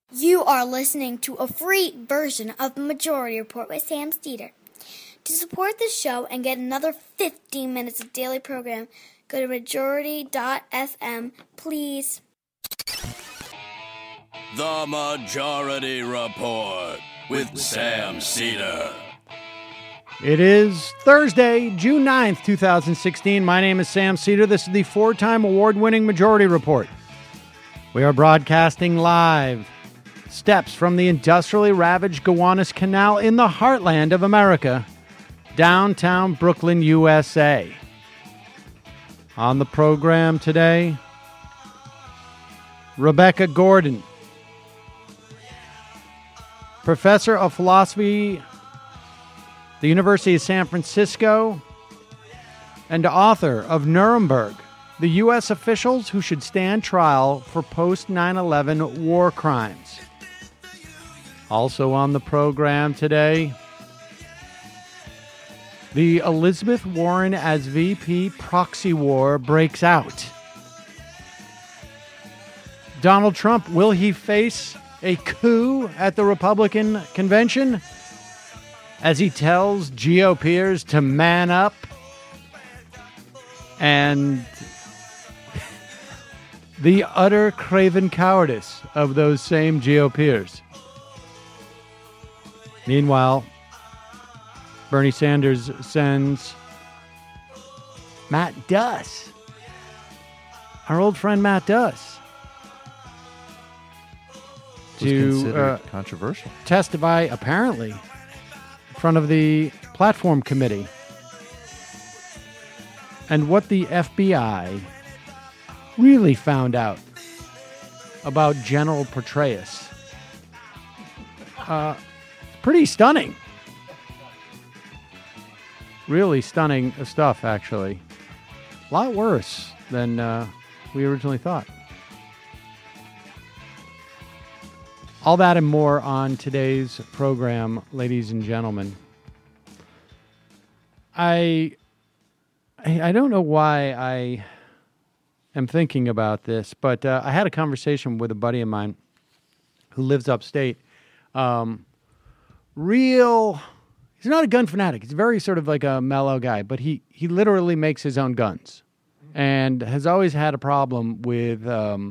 You are listening to a free version of the Majority Report with Sam Steeder. To support the show and get another 15 minutes of daily program, go to majority.fm, please. The Majority Report with Sam Steeder. It is Thursday, June 9th, 2016. My name is Sam Steeder. This is the four-time award-winning Majority Report. We are broadcasting live. Steps from the industrially ravaged Gowanus Canal in the heartland of America, downtown Brooklyn, USA. On the program today, Rebecca Gordon, professor of philosophy, the University of San Francisco, and author of Nuremberg, the U.S. officials who should stand trial for post-9/11 war crimes. Also on the program today, the Elizabeth Warren as VP proxy war breaks out. Donald Trump, will he face a coup at the Republican convention as he tells GOPers to man up? And the utter craven cowardice of those same GOPers. Meanwhile, Bernie Sanders sends Matt Duss, our old friend Matt Duss, to controversial testify, apparently, in front of the platform committee. And what the FBI really found out about General Petraeus. Pretty stunning. Really stunning stuff, actually. A lot worse than we originally thought. All that and more on today's program, ladies and gentlemen. I don't know why I am thinking about this, but I had a conversation with a buddy of mine who lives upstate. He's not a gun fanatic. He's very sort of like a mellow guy, but he literally makes his own guns and has always had a problem with,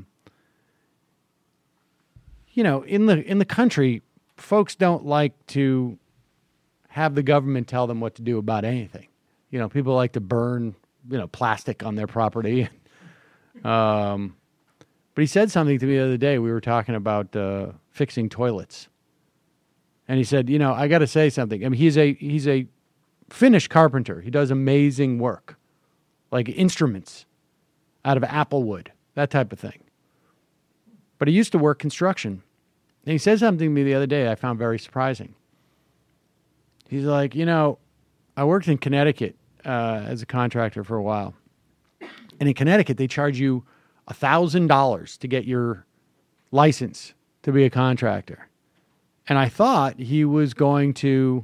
in the country, folks don't like to have the government tell them what to do about anything. People like to burn, plastic on their property. But he said something to me the other day. We were talking about fixing toilets. And he said, I got to say something. I mean, he's a Finnish carpenter. He does amazing work, like instruments out of apple wood, that type of thing. But he used to work construction. And he said something to me the other day I found very surprising. He's like, I worked in Connecticut as a contractor for a while. And in Connecticut, they charge you $1,000 to get your license to be a contractor. And I thought he was going to,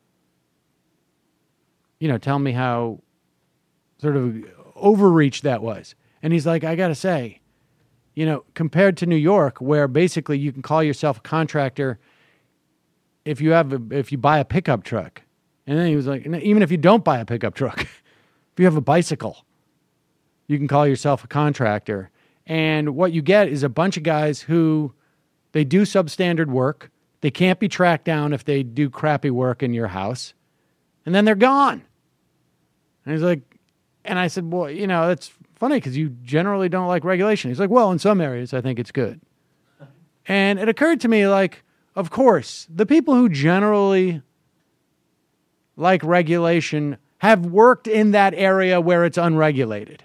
tell me how sort of overreach that was. And he's like, I got to say, compared to New York, where basically you can call yourself a contractor if you buy a pickup truck. And then he was like, even if you don't buy a pickup truck, if you have a bicycle, you can call yourself a contractor. And what you get is a bunch of guys who, they do substandard work. They can't be tracked down if they do crappy work in your house. And then they're gone. And he's like, and I said, well, that's funny because you generally don't like regulation. He's like, well, in some areas, I think it's good. And it occurred to me, like, of course, the people who generally like regulation have worked in that area where it's unregulated.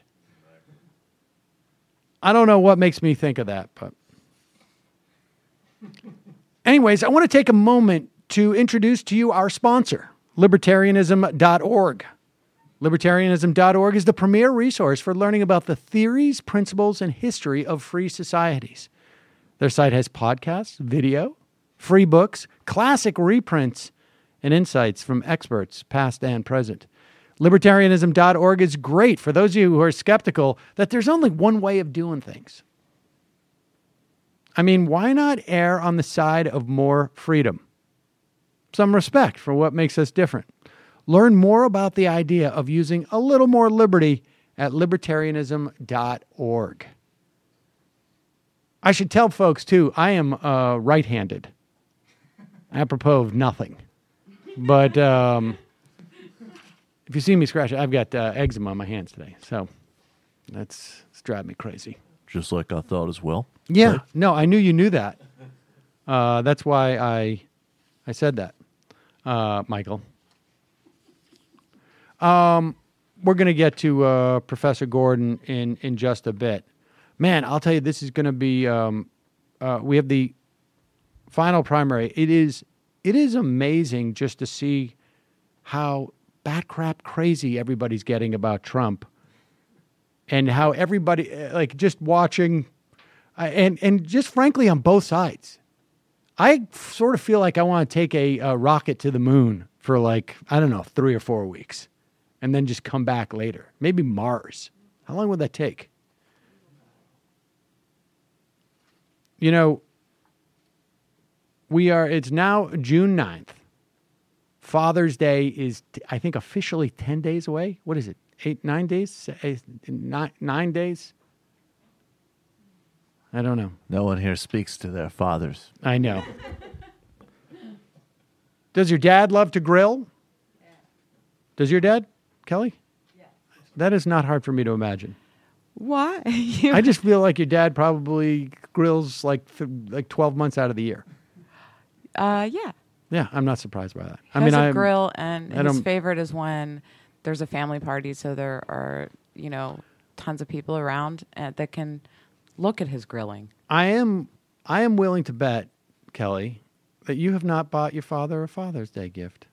I don't know what makes me think of that, but anyways, I want to take a moment to introduce to you our sponsor, libertarianism.org. Libertarianism.org is the premier resource for learning about the theories, principles, and history of free societies. Their site has podcasts, video, free books, classic reprints, and insights from experts, past and present. Libertarianism.org is great for those of you who are skeptical that there's only one way of doing things. I mean, why not err on the side of more freedom? Some respect for what makes us different. Learn more about the idea of using a little more liberty at libertarianism.org. I should tell folks, too, I am right-handed, apropos of nothing. But if you see me scratch, I've got eczema on my hands today, so it's driving me crazy. Just like I thought as well. Yeah, Right? no, I knew you knew that. That's why I said that, Michael. We're going to get to Professor Gordon in just a bit. Man, I'll tell you, this is going to be. We have the final primary. It is amazing just to see how bat crap crazy everybody's getting about Trump, and how everybody like just watching, and just frankly on both sides. I sort of feel like I want to take a rocket to the moon for like, I don't know, 3 or 4 weeks, and then just come back later. Maybe Mars. How long would that take? You know, it's now June 9th. Father's Day is, I think, officially 10 days away. What is it? 9 days? 9 days? I don't know. No one here speaks to their fathers. I know. Does your dad love to grill? Yeah. Does your dad, Kelly? Yeah. That is not hard for me to imagine. Why? I just feel like your dad probably grills like 12 months out of the year. Yeah. Yeah, I'm not surprised by that. He has a grill, and his favorite is when there's a family party, so there are, tons of people around that can look at his grilling. I am willing to bet, Kelly, that you have not bought your father a Father's Day gift.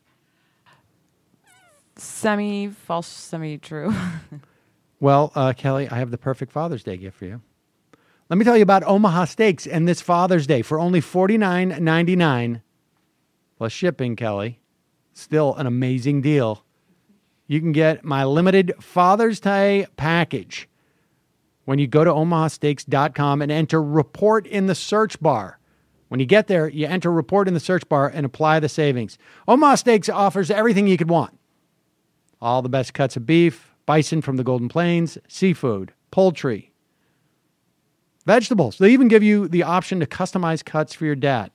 Semi-false, semi-true. Well, Kelly, I have the perfect Father's Day gift for you. Let me tell you about Omaha Steaks and this Father's Day for only $49.99 plus shipping, Kelly. Still an amazing deal. You can get my limited Father's Day package when you go to omahasteaks.com and enter report in the search bar. When you get there, you enter report in the search bar and apply the savings. Omaha Steaks offers everything you could want. All the best cuts of beef, bison from the Golden Plains, seafood, poultry, vegetables. They even give you the option to customize cuts for your dad.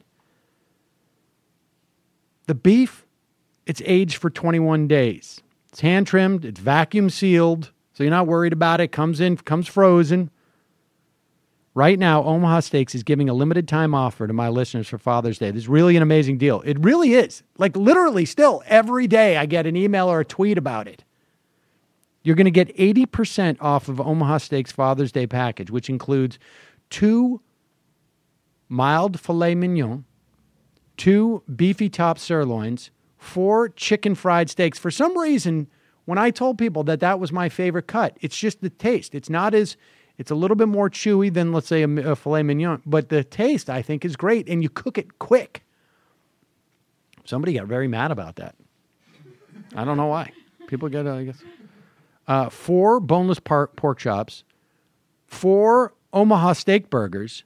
The beef, it's aged for 21 days. It's hand-trimmed, it's vacuum sealed, so you're not worried about it. Comes frozen. Right now, Omaha Steaks is giving a limited time offer to my listeners for Father's Day. This is really an amazing deal. It really is. Like literally still every day I get an email or a tweet about it. You're going to get 80% off of Omaha Steaks Father's Day package, which includes 2 mild filet mignon, 2 beefy top sirloins, 4 chicken fried steaks. For some reason, when I told people that was my favorite cut, it's just the taste. It's a little bit more chewy than, let's say, a filet mignon, but the taste, I think, is great, and you cook it quick. Somebody got very mad about that. I don't know why. People get, I guess. 4 boneless pork chops, 4 Omaha steak burgers,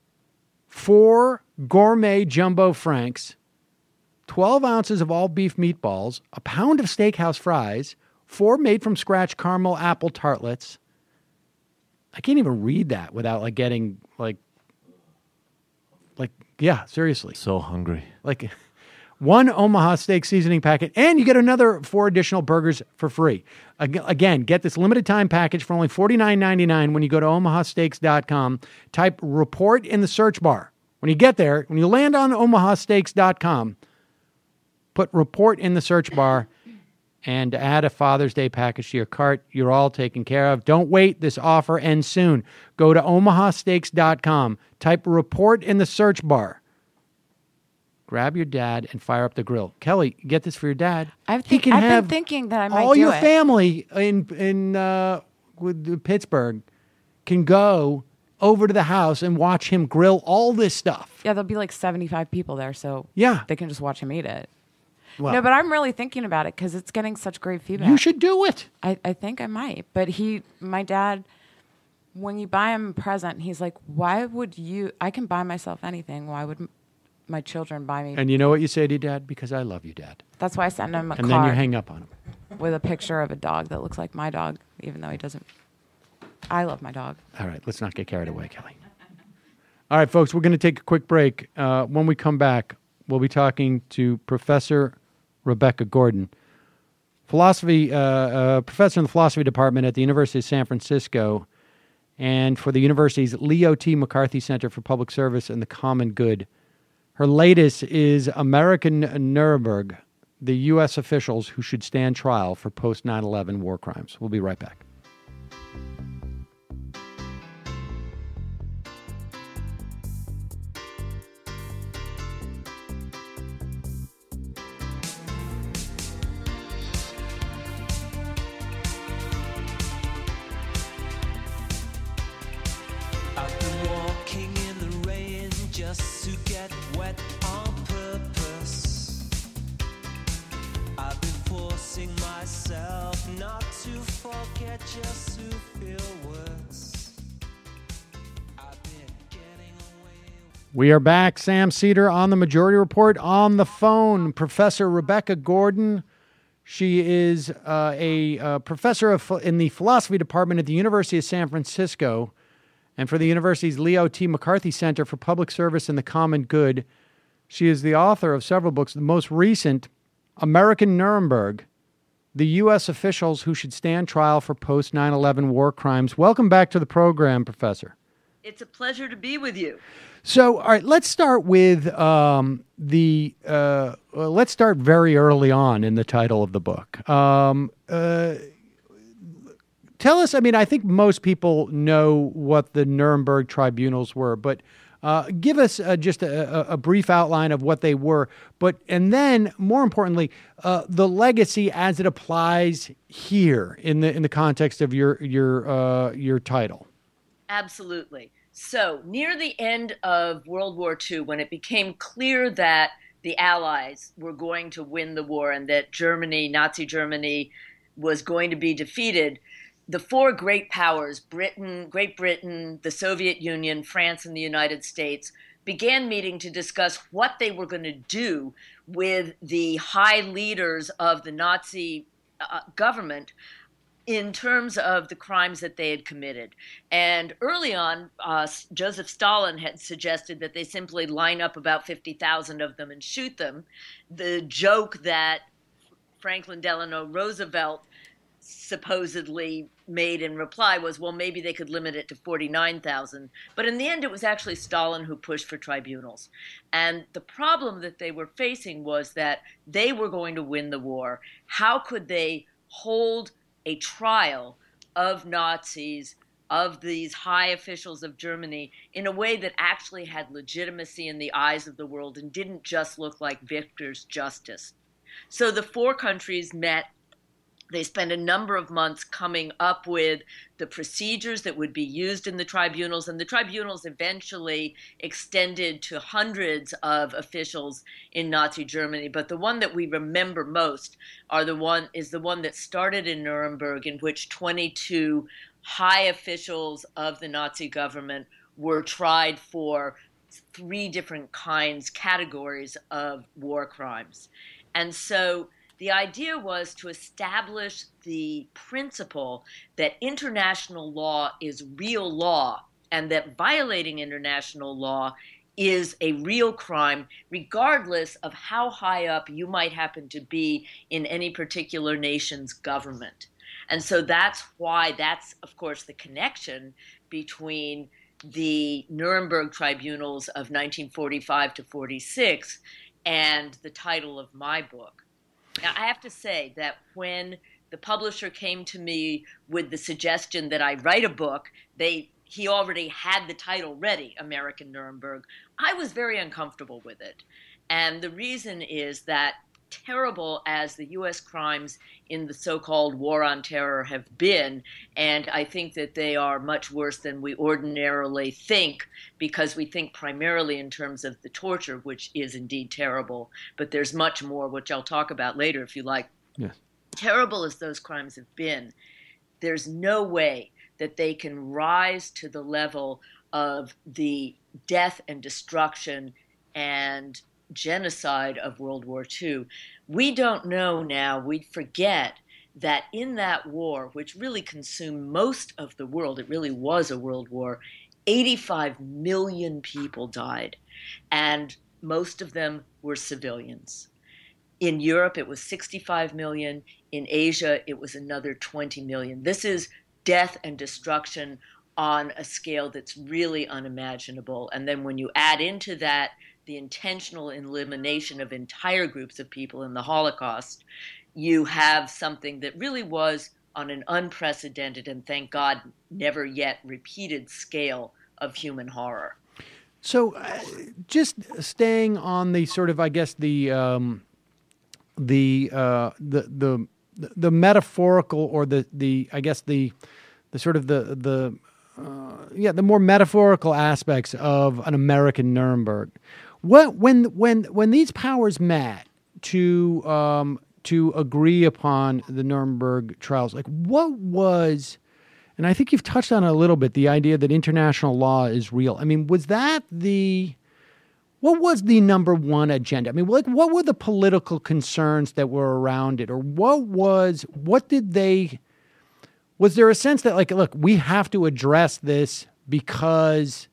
4 gourmet jumbo franks, 12 ounces of all beef meatballs, a pound of steakhouse fries, 4 made from scratch caramel apple tartlets. I can't even read that without getting yeah, seriously. So hungry. 1 Omaha Steak seasoning packet, and you get another 4 additional burgers for free. Again, get this limited time package for only $49.99 when you go to omahasteaks.com. Type report in the search bar. When you get there, when you land on omahasteaks.com, put report in the search bar and add a Father's Day package to your cart. You're all taken care of. Don't wait. This offer ends soon. Go to omahasteaks.com. Type report in the search bar. Grab your dad and fire up the grill. Kelly, get this for your dad. I've been thinking that I might all do your it. family in Pittsburgh can go over to the house and watch him grill all this stuff. Yeah, there'll be 75 people there, so yeah, they can just watch him eat it. Well, no, but I'm really thinking about it because it's getting such great feedback. You should do it. I think I might. But my dad when you buy him a present, he's like, why would you? I can buy myself anything. Why would my children buy me? And you know what you say to your dad? Because I love you, Dad. That's why I send him a card. And then you hang up on him. With a picture of a dog that looks like my dog, even though he doesn't. I love my dog. All right, let's not get carried away, Kelly. All right, folks, we're going to take a quick break. When we come back, we'll be talking to Professor Rebecca Gordon, philosophy professor in the philosophy department at the University of San Francisco, and for the university's Leo T. McCarthy Center for Public Service and the Common Good. Her latest is American Nuremberg, the U.S. officials who should stand trial for post-9/11 war crimes. We'll be right back. We are back. Sam Seder on the Majority Report. On the phone, Professor Rebecca Gordon. She is a professor in the philosophy department at the University of San Francisco and for the university's Leo T. McCarthy Center for Public Service and the Common Good. She is the author of several books, the most recent, American Nuremberg, the U.S. officials who should stand trial for post-9/11 war crimes. Welcome back to the program, Professor. It's a pleasure to be with you. So, all right, let's start with let's start very early on in the title of the book. Tell us, I mean, I think most people know what the Nuremberg tribunals were, but give us just a brief outline of what they were. And then, more importantly, the legacy as it applies here in the context of your title. Absolutely. So near the end of World War II, when it became clear that the Allies were going to win the war and that Germany, Nazi Germany, was going to be defeated, the four great powers, Great Britain, the Soviet Union, France, and the United States, began meeting to discuss what they were going to do with the high leaders of the Nazi government in terms of the crimes that they had committed. And early on, Joseph Stalin had suggested that they simply line up about 50,000 of them and shoot them. The joke that Franklin Delano Roosevelt supposedly made in reply was, well, maybe they could limit it to 49,000. But in the end, it was actually Stalin who pushed for tribunals. And the problem that they were facing was that they were going to win the war. How could they hold a trial of Nazis, of these high officials of Germany, in a way that actually had legitimacy in the eyes of the world and didn't just look like victor's justice? So the four countries met. They spent a number of months coming up with the procedures that would be used in the tribunals, and the tribunals eventually extended to hundreds of officials in Nazi Germany. But the one that we remember most is the one that started in Nuremberg, in which 22 high officials of the Nazi government were tried for 3 different categories of war crimes. And so the idea was to establish the principle that international law is real law and that violating international law is a real crime, regardless of how high up you might happen to be in any particular nation's government. And so that's, of course, the connection between the Nuremberg tribunals of 1945 to 46 and the title of my book. Now, I have to say that when the publisher came to me with the suggestion that I write a book, he already had the title ready, American Nuremberg. I was very uncomfortable with it. And the reason is that, terrible as the U.S. crimes in the so-called War on Terror have been, and I think that they are much worse than we ordinarily think, because we think primarily in terms of the torture, which is indeed terrible, but there's much more, which I'll talk about later if you like. Yes. Terrible as those crimes have been, there's no way that they can rise to the level of the death and destruction and genocide of World War II. We don't know now, we forget that in that war, which really consumed most of the world, it really was a world war, 85 million people died, and most of them were civilians. In Europe, it was 65 million. In Asia, it was another 20 million. This is death and destruction on a scale that's really unimaginable. And then when you add into that the intentional elimination of entire groups of people in the Holocaust, you have something that really was on an unprecedented and, thank God, never yet repeated scale of human horror. So just staying on the sort of, I guess, the metaphorical, or the I guess the sort of the more metaphorical aspects of an American Nuremberg. When these powers met to agree upon the Nuremberg trials, like what was, and I think you've touched on it a little bit, the idea that international law is real. I mean, was that what was the number one agenda? I mean, like, what were the political concerns that were around it? Or was there a sense that, like, look, we have to address this because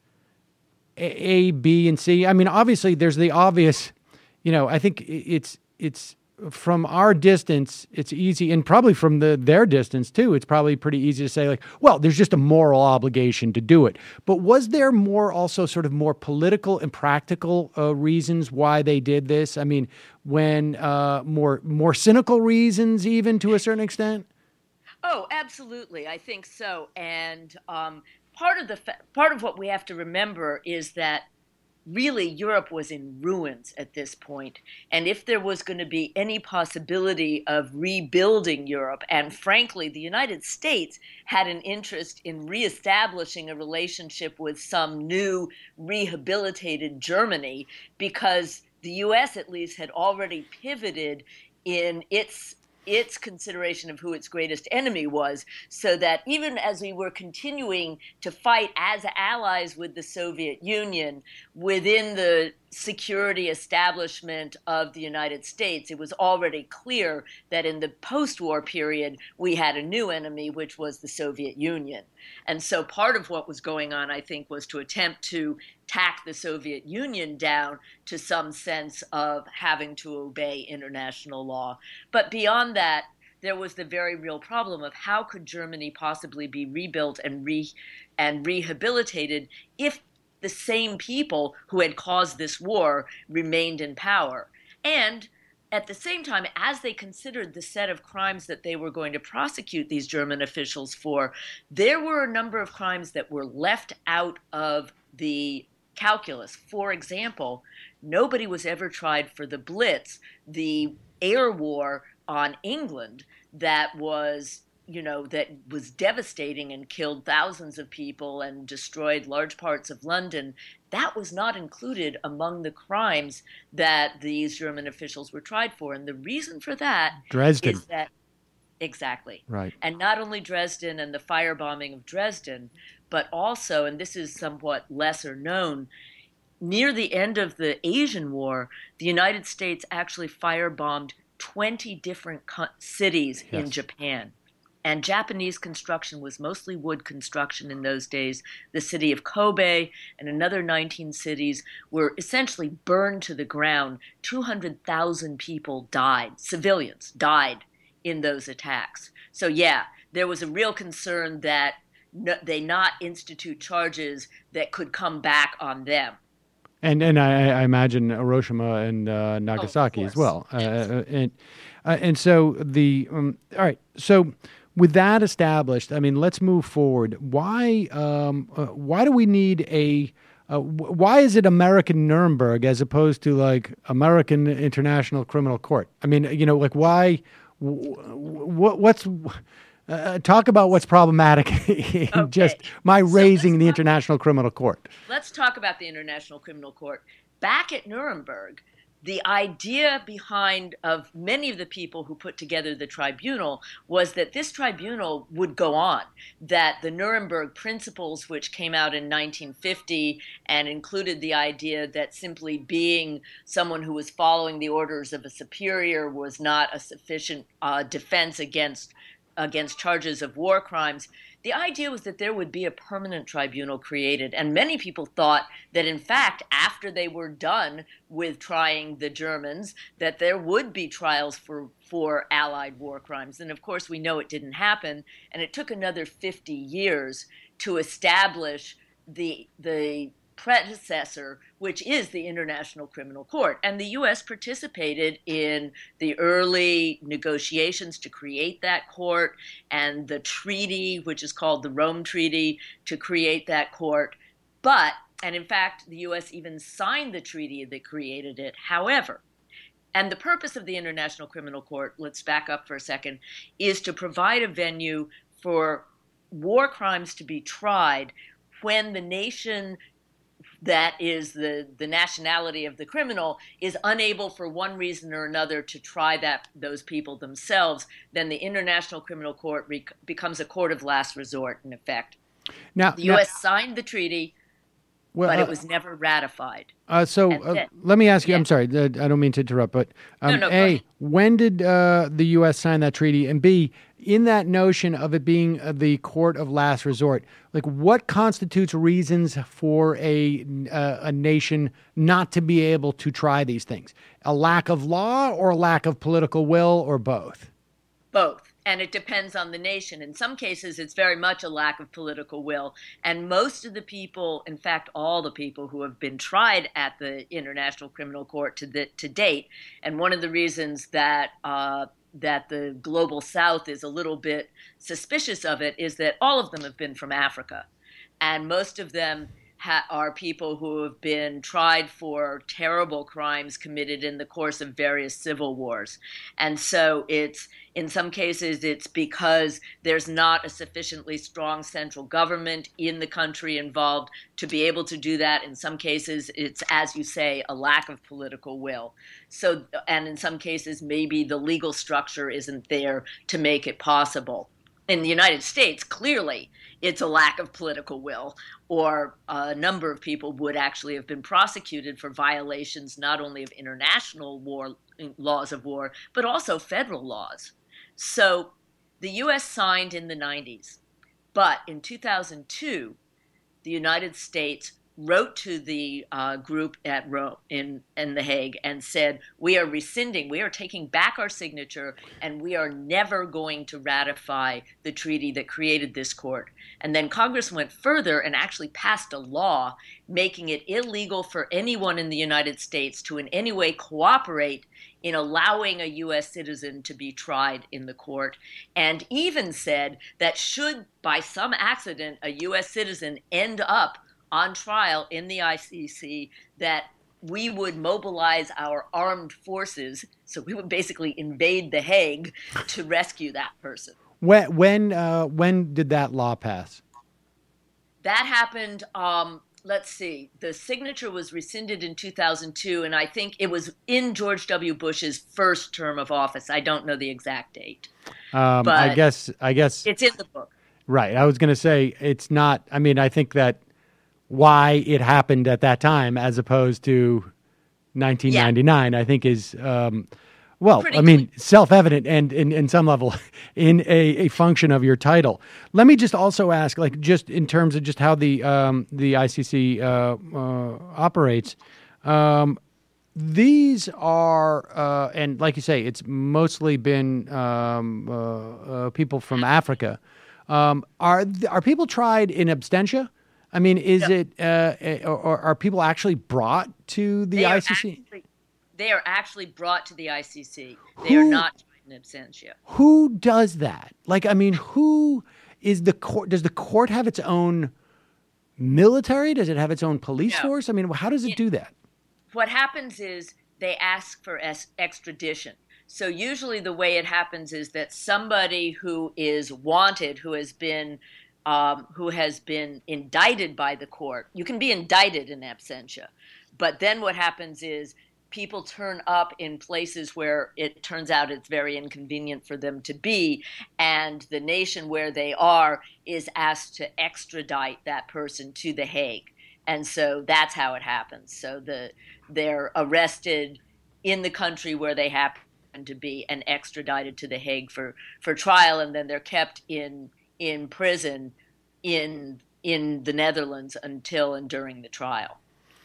A, B, and C? I mean, obviously there's the obvious, I think it's from our distance, it's easy, and probably from their distance too, it's probably pretty easy to say, like, well, there's just a moral obligation to do it. But was there also sort of more political and practical reasons why they did this? I mean, when more cynical reasons, even to a certain extent? Oh, absolutely. I think so. And part of what we have to remember is that really Europe was in ruins at this point. And if there was going to be any possibility of rebuilding Europe, and frankly, the United States had an interest in reestablishing a relationship with some new rehabilitated Germany, because the US at least had already pivoted in its consideration of who its greatest enemy was, so that even as we were continuing to fight as allies with the Soviet Union within the security establishment of the United States, it was already clear that in the post-war period, we had a new enemy, which was the Soviet Union. And so part of what was going on, I think, was to attempt to tack the Soviet Union down to some sense of having to obey international law. But beyond that, there was the very real problem of how could Germany possibly be rebuilt and rehabilitated if the same people who had caused this war remained in power. And at the same time, as they considered the set of crimes that they were going to prosecute these German officials for, there were a number of crimes that were left out of the calculus. For example, nobody was ever tried for the Blitz, the air war on England that was devastating and killed thousands of people and destroyed large parts of London. That was not included among the crimes that these German officials were tried for. And the reason for that Dresden. Is that, exactly. Right. And not only Dresden and the firebombing of Dresden, but also, and this is somewhat lesser known, near the end of the Asian War, the United States actually firebombed 20 different cities in Japan. And Japanese construction was mostly wood construction in those days. The city of Kobe and another 19 cities were essentially burned to the ground. 200,000 people died, civilians died in those attacks. So yeah, there was a real concern that they not institute charges that could come back on them. And I imagine Hiroshima and Nagasaki as well. Yes. And so all right, so with that established, I mean, let's move forward. Why do we need why is it American Nuremberg as opposed to like American International Criminal Court? I mean, like why? What's talk about what's problematic in just raising the International Criminal Court. Let's talk about the International Criminal Court. Back at Nuremberg, the idea behind of many of the people who put together the tribunal was that this tribunal would go on, that the Nuremberg Principles, which came out in 1950 and included the idea that simply being someone who was following the orders of a superior was not a sufficient defense against charges of war crimes. The idea was that there would be a permanent tribunal created, and many people thought that, in fact, after they were done with trying the Germans, that there would be trials for Allied war crimes. And of course, we know it didn't happen, and it took another 50 years to establish the predecessor, which is the International Criminal Court. And the U.S. participated in the early negotiations to create that court and the treaty, which is called the Rome Treaty, to create that court. And in fact, the U.S. even signed the treaty that created it. However, and the purpose of the International Criminal Court, let's back up for a second, is to provide a venue for war crimes to be tried when the nation that is the nationality of the criminal is unable for one reason or another to try those people themselves. Then the International Criminal Court becomes a court of last resort, in effect. Now, the U.S. signed the treaty, but it was never ratified. Let me ask you, I'm sorry, I don't mean to interrupt, but A, when did the U.S. sign that treaty? And B, in that notion of it being the court of last resort, like what constitutes reasons for a nation not to be able to try these things? A lack of law or a lack of political will or both? Both. And it depends on the nation. In some cases, it's very much a lack of political will. And most of the people, in fact, all the people who have been tried at the International Criminal Court to date, and one of the reasons that the Global South is a little bit suspicious of it is that all of them have been from Africa. And most of them are people who have been tried for terrible crimes committed in the course of various civil wars. And so in some cases, it's because there's not a sufficiently strong central government in the country involved to be able to do that. In some cases, it's, as you say, a lack of political will. And in some cases, maybe the legal structure isn't there to make it possible. In the United States, clearly, it's a lack of political will, or a number of people would actually have been prosecuted for violations not only of international laws of war, but also federal laws. So the U.S. signed in the 90s, but in 2002, the United States wrote to the group at Rome in The Hague and said, we are rescinding, we are taking back our signature, and we are never going to ratify the treaty that created this court. And then Congress went further and actually passed a law making it illegal for anyone in the United States to in any way cooperate in allowing a U.S. citizen to be tried in the court, and even said that should, by some accident, a U.S. citizen end up on trial in the ICC, that we would mobilize our armed forces, so we would basically invade The Hague to rescue that person. When did that law pass? That happened, let's see, the signature was rescinded in 2002, and I think it was in George W. Bush's first term of office. I don't know the exact date. But I guess it's in the book. Right. I was going to say it's not, I mean, I think that why it happened at that time as opposed to 1999, I think is, self-evident and in some level in a function of your title. Let me just also ask, like, just in terms of just how the ICC operates, these are, and like you say, it's mostly been people from Africa. Are people tried in absentia? I mean, is it, or are people actually brought to the ICC? They are actually brought to the ICC. They are not in absentia. Who does that? Like, I mean, who is the court? Does the court have its own military? Does it have its own police force? I mean, how does it do that? What happens is they ask for extradition. So usually the way it happens is that somebody who is wanted, who has been indicted by the court. You can be indicted in absentia. But then what happens is people turn up in places where it turns out it's very inconvenient for them to be, and the nation where they are is asked to extradite that person to The Hague. And so that's how it happens. So they're arrested in the country where they happen to be and extradited to The Hague for trial, and then they're kept in prison in the Netherlands until and during the trial.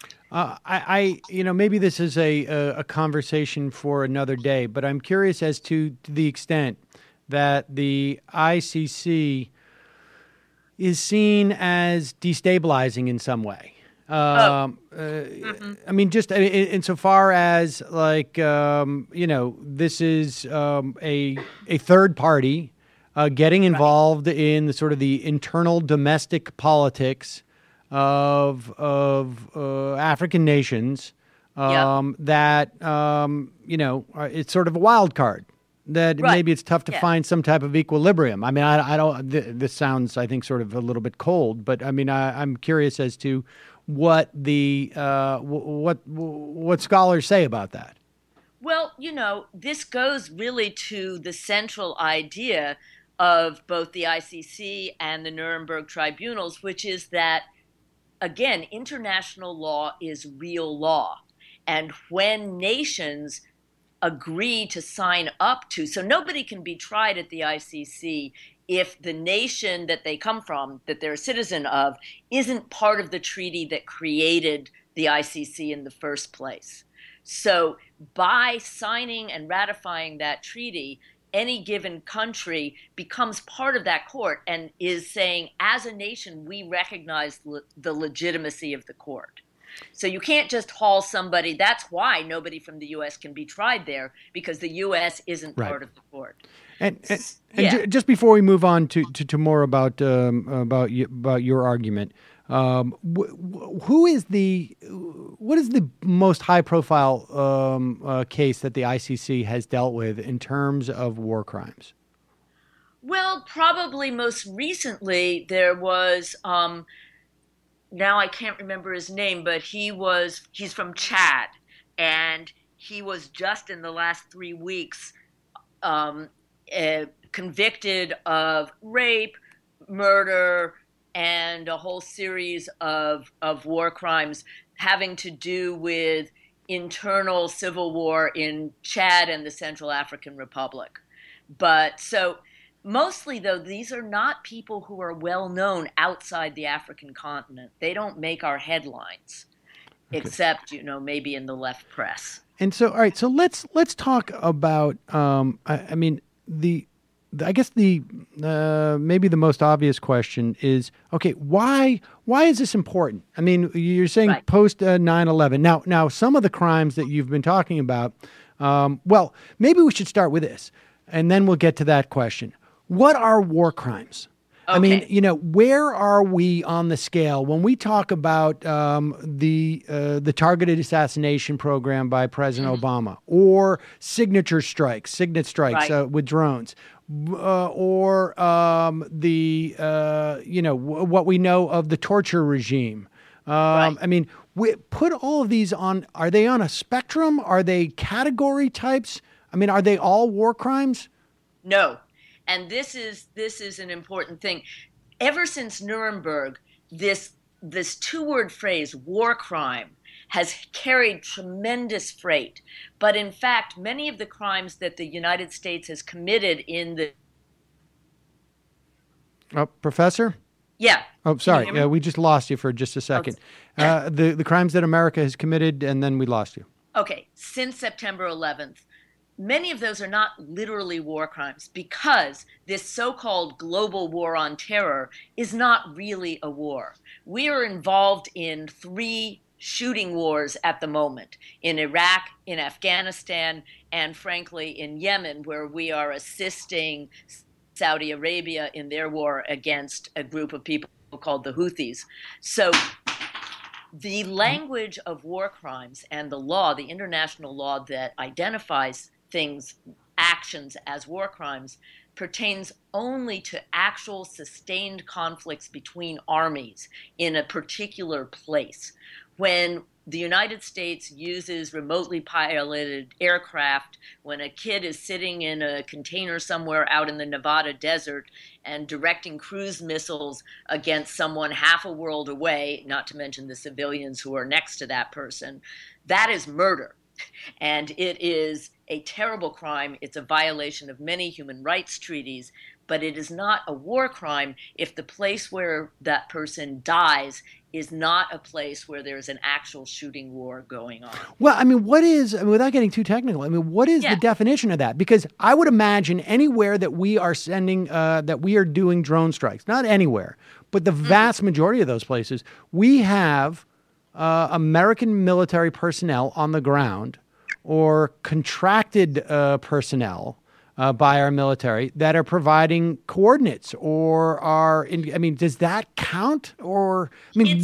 Maybe this is a conversation for another day, but I'm curious as to the extent that the ICC is seen as destabilizing in some way. I mean, just insofar as this is a third party getting involved in the sort of the internal domestic politics of African nations. That it's sort of a wild card. That maybe it's tough to find some type of equilibrium. I mean, I don't. This sounds, I think, sort of a little bit cold, but I mean, I'm curious as to what what scholars say about that. Well, this goes really to the central idea of both the ICC and the Nuremberg tribunals, which is that, again, international law is real law. And when nations agree to sign up to, so nobody can be tried at the ICC if the nation that they come from, that they're a citizen of, isn't part of the treaty that created the ICC in the first place. So by signing and ratifying that treaty, any given country becomes part of that court and is saying, as a nation, we recognize the legitimacy of the court. So you can't just haul somebody. That's why nobody from the U.S. can be tried there, because the U.S. isn't part of the court. And just before we move on to more about your argument, what is the most high profile case that the ICC has dealt with in terms of war crimes? Well, probably most recently there was. Now I can't remember his name, but he's from Chad, and he was just in the last 3 weeks convicted of rape, murder, and a whole series of war crimes having to do with internal civil war in Chad and the Central African Republic. But so mostly, though, these are not people who are well known outside the African continent. They don't make our headlines, except, maybe in the left press. And so, all right, so let's talk about, I guess maybe the most obvious question is, okay, why is this important? I mean, you're saying post 9/11. Now, some of the crimes that you've been talking about, well, maybe we should start with this, and then we'll get to that question. What are war crimes? Okay. I mean, where are we on the scale when we talk about the targeted assassination program by President Obama, or signet strikes with drones, or what we know of the torture regime? I mean, we put all of these on. Are they on a spectrum? Are they category types? I mean, are they all war crimes? No. And this is an important thing. Ever since Nuremberg, this two-word phrase, war crime, has carried tremendous freight. But in fact, many of the crimes that the United States has committed in the... Professor? Yeah. Oh, sorry. We just lost you for just a second. The crimes that America has committed, and then we lost you. Okay. Since September 11th. Many of those are not literally war crimes, because this so-called global war on terror is not really a war. We are involved in 3 shooting wars at the moment, in Iraq, in Afghanistan, and frankly in Yemen, where we are assisting Saudi Arabia in their war against a group of people called the Houthis. So the language of war crimes and the law, the international law that identifies actions as war crimes, pertains only to actual sustained conflicts between armies in a particular place. When the United States uses remotely piloted aircraft when a kid is sitting in a container somewhere out in the Nevada desert and directing cruise missiles against someone half a world away, not to mention the civilians who are next to that person, that is murder. And it is a terrible crime. It's a violation of many human rights treaties, but it is not a war crime if the place where that person dies is not a place where there's an actual shooting war going on. Well, I mean, without getting too technical, I mean, what is the definition of that? Because I would imagine anywhere that we are sending, that we are doing drone strikes, not anywhere, but the vast majority of those places, we have American military personnel on the ground or contracted personnel by our military that are providing coordinates or does that count? Or, I mean,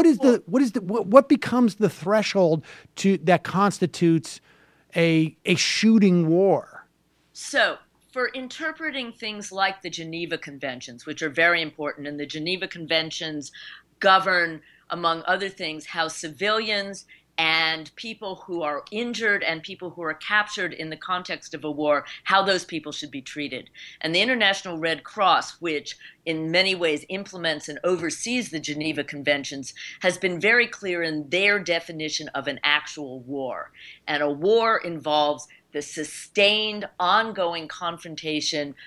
what becomes the threshold that constitutes a shooting war? So for interpreting things like the Geneva Conventions, which are very important, and the Geneva Conventions govern, among other things, how civilians and people who are injured and people who are captured in the context of a war, how those people should be treated. And the International Red Cross, which in many ways implements and oversees the Geneva Conventions, has been very clear in their definition of an actual war. And a war involves the sustained, ongoing confrontation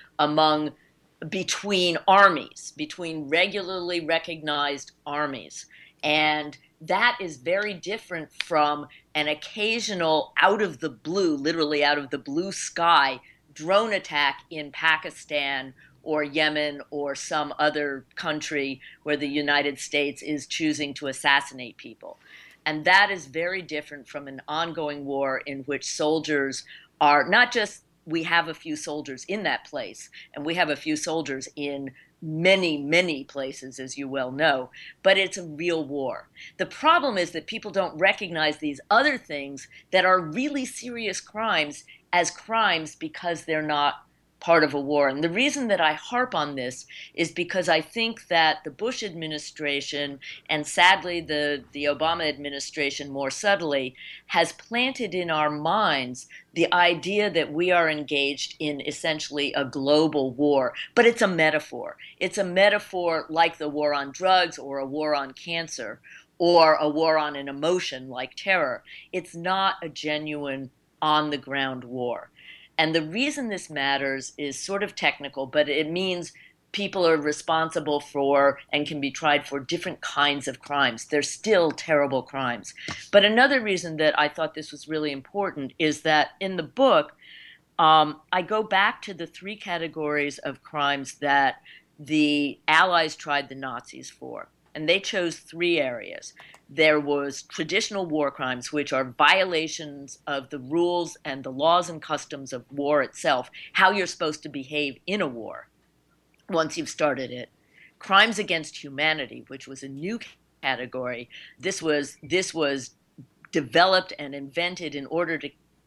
between armies, between regularly recognized armies. And that is very different from an occasional out of the blue, literally out of the blue sky, drone attack in Pakistan or Yemen or some other country where the United States is choosing to assassinate people. And that is very different from an ongoing war in which soldiers are not just, we have a few soldiers in that place, and we have a few soldiers in many, many places, as you well know, but it's a real war. The problem is that people don't recognize these other things that are really serious crimes as crimes because they're not part of a war. And the reason that I harp on this is because I think that the Bush administration, and sadly the Obama administration more subtly, has planted in our minds the idea that we are engaged in essentially a global war. But it's a metaphor. It's a metaphor like the war on drugs or a war on cancer or a war on an emotion like terror. It's not a genuine on-the-ground war. And the reason this matters is sort of technical, but it means people are responsible for and can be tried for different kinds of crimes. They're still terrible crimes. But another reason that I thought this was really important is that in the book, I go back to the three categories of crimes that the Allies tried the Nazis for. And they chose three areas. There was traditional war crimes, which are violations of the rules and the laws and customs of war itself, how you're supposed to behave in a war once you've started it. Crimes against humanity, which was a new category. This was developed and invented in order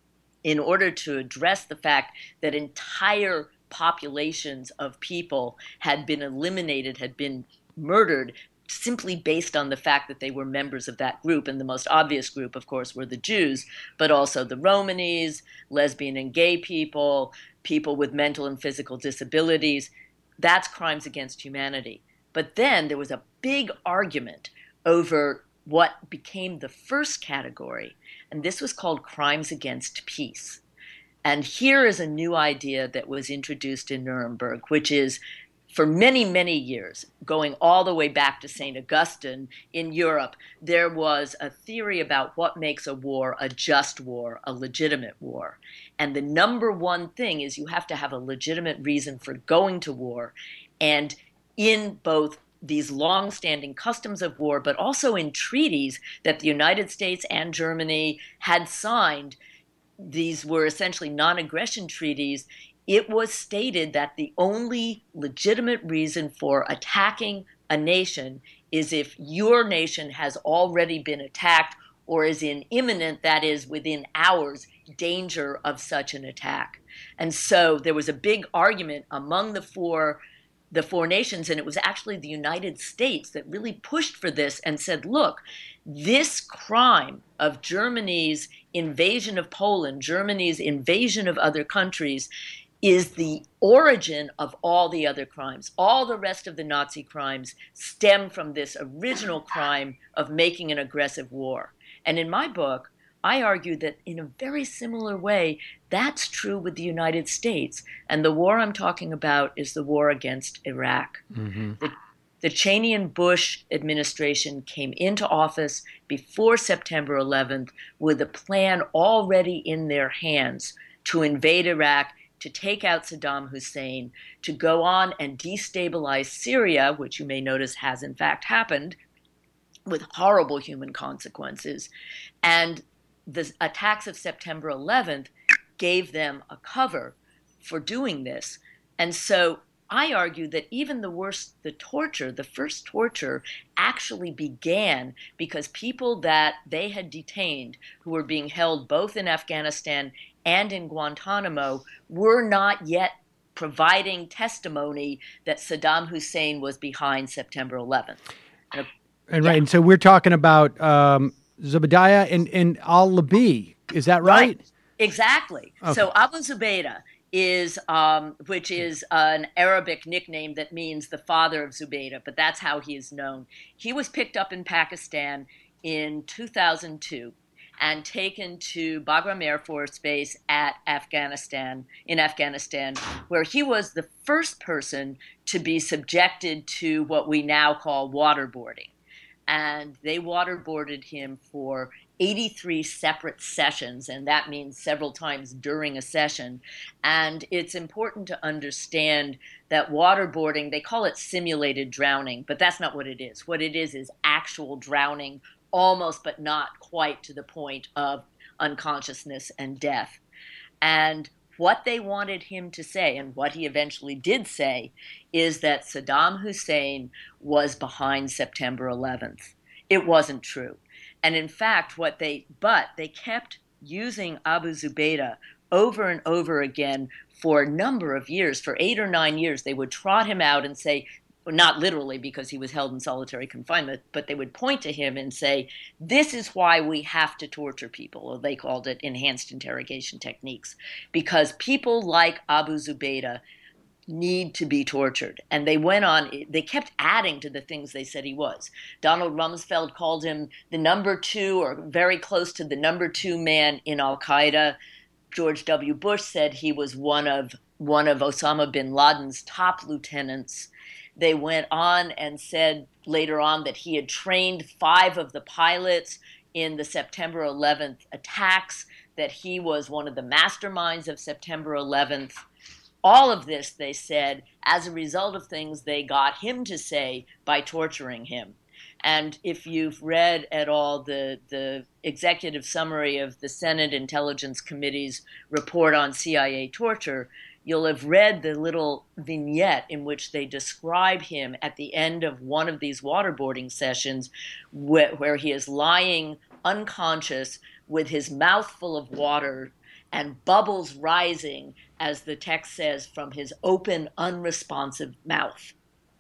to address the fact that entire populations of people had been eliminated, had been murdered, simply based on the fact that they were members of that group. And the most obvious group, of course, were the Jews, but also the Romanis, lesbian and gay people, people with mental and physical disabilities. That's crimes against humanity. But then there was a big argument over what became the first category, and this was called crimes against peace. And here is a new idea that was introduced in Nuremberg, which is, for many, many years, going all the way back to St. Augustine in Europe, there was a theory about what makes a war a just war, a legitimate war. And the number one thing is you have to have a legitimate reason for going to war. And in both these long-standing customs of war, but also in treaties that the United States and Germany had signed, these were essentially non-aggression treaties. It was stated that the only legitimate reason for attacking a nation is if your nation has already been attacked or is in imminent, that is, within hours, danger of such an attack. And so there was a big argument among the four the four nations, and it was actually the United States that really pushed for this and said, look, this crime of Germany's invasion of Poland, Germany's invasion of other countries, is the origin of all the other crimes. All the rest of the Nazi crimes stem from this original crime of making an aggressive war. And in my book, I argue that in a very similar way, that's true with the United States. And the war I'm talking about is the war against Iraq. Mm-hmm. The Cheney and Bush administration came into office before September 11th with a plan already in their hands to invade Iraq, to take out Saddam Hussein, to go on and destabilize Syria, which you may notice has in fact happened, with horrible human consequences. And the attacks of September 11th gave them a cover for doing this. And so I argue that even the first torture actually began because people that they had detained, who were being held both in Afghanistan and in Guantanamo, were not yet providing testimony that Saddam Hussein was behind September 11th. Right, and so we're talking about Zubaydah and al-Libi, is that right? Exactly. Okay. So Abu Zubaydah is, which is an Arabic nickname that means the father of Zubaydah, but that's how he is known. He was picked up in Pakistan in 2002 and taken to Bagram Air Force Base in Afghanistan, where he was the first person to be subjected to what we now call waterboarding. And they waterboarded him for 83 separate sessions, and that means several times during a session. And it's important to understand that waterboarding, they call it simulated drowning, but that's not what it is. What it is actual drowning, almost but not quite to the point of unconsciousness and death. And what they wanted him to say, and what he eventually did say, is that Saddam Hussein was behind September 11th. It wasn't true. And in fact, they kept using Abu Zubaydah over and over again for a number of years. For 8 or 9 years, they would trot him out and say, not literally because he was held in solitary confinement, but they would point to him and say, this is why we have to torture people, or they called it enhanced interrogation techniques, because people like Abu Zubaydah need to be tortured. And they kept adding to the things they said he was. Donald Rumsfeld called him the number 2 or very close to the number 2 man in Al-Qaeda. George W. Bush said he was one of Osama bin Laden's top lieutenants. They went on and said later on that he had trained 5 of the pilots in the September 11th attacks, that he was one of the masterminds of September 11th. All of this, they said, as a result of things they got him to say by torturing him. And if you've read at all the executive summary of the Senate Intelligence Committee's report on CIA torture, you'll have read the little vignette in which they describe him at the end of one of these waterboarding sessions where he is lying unconscious with his mouth full of water and bubbles rising, as the text says, from his open, unresponsive mouth.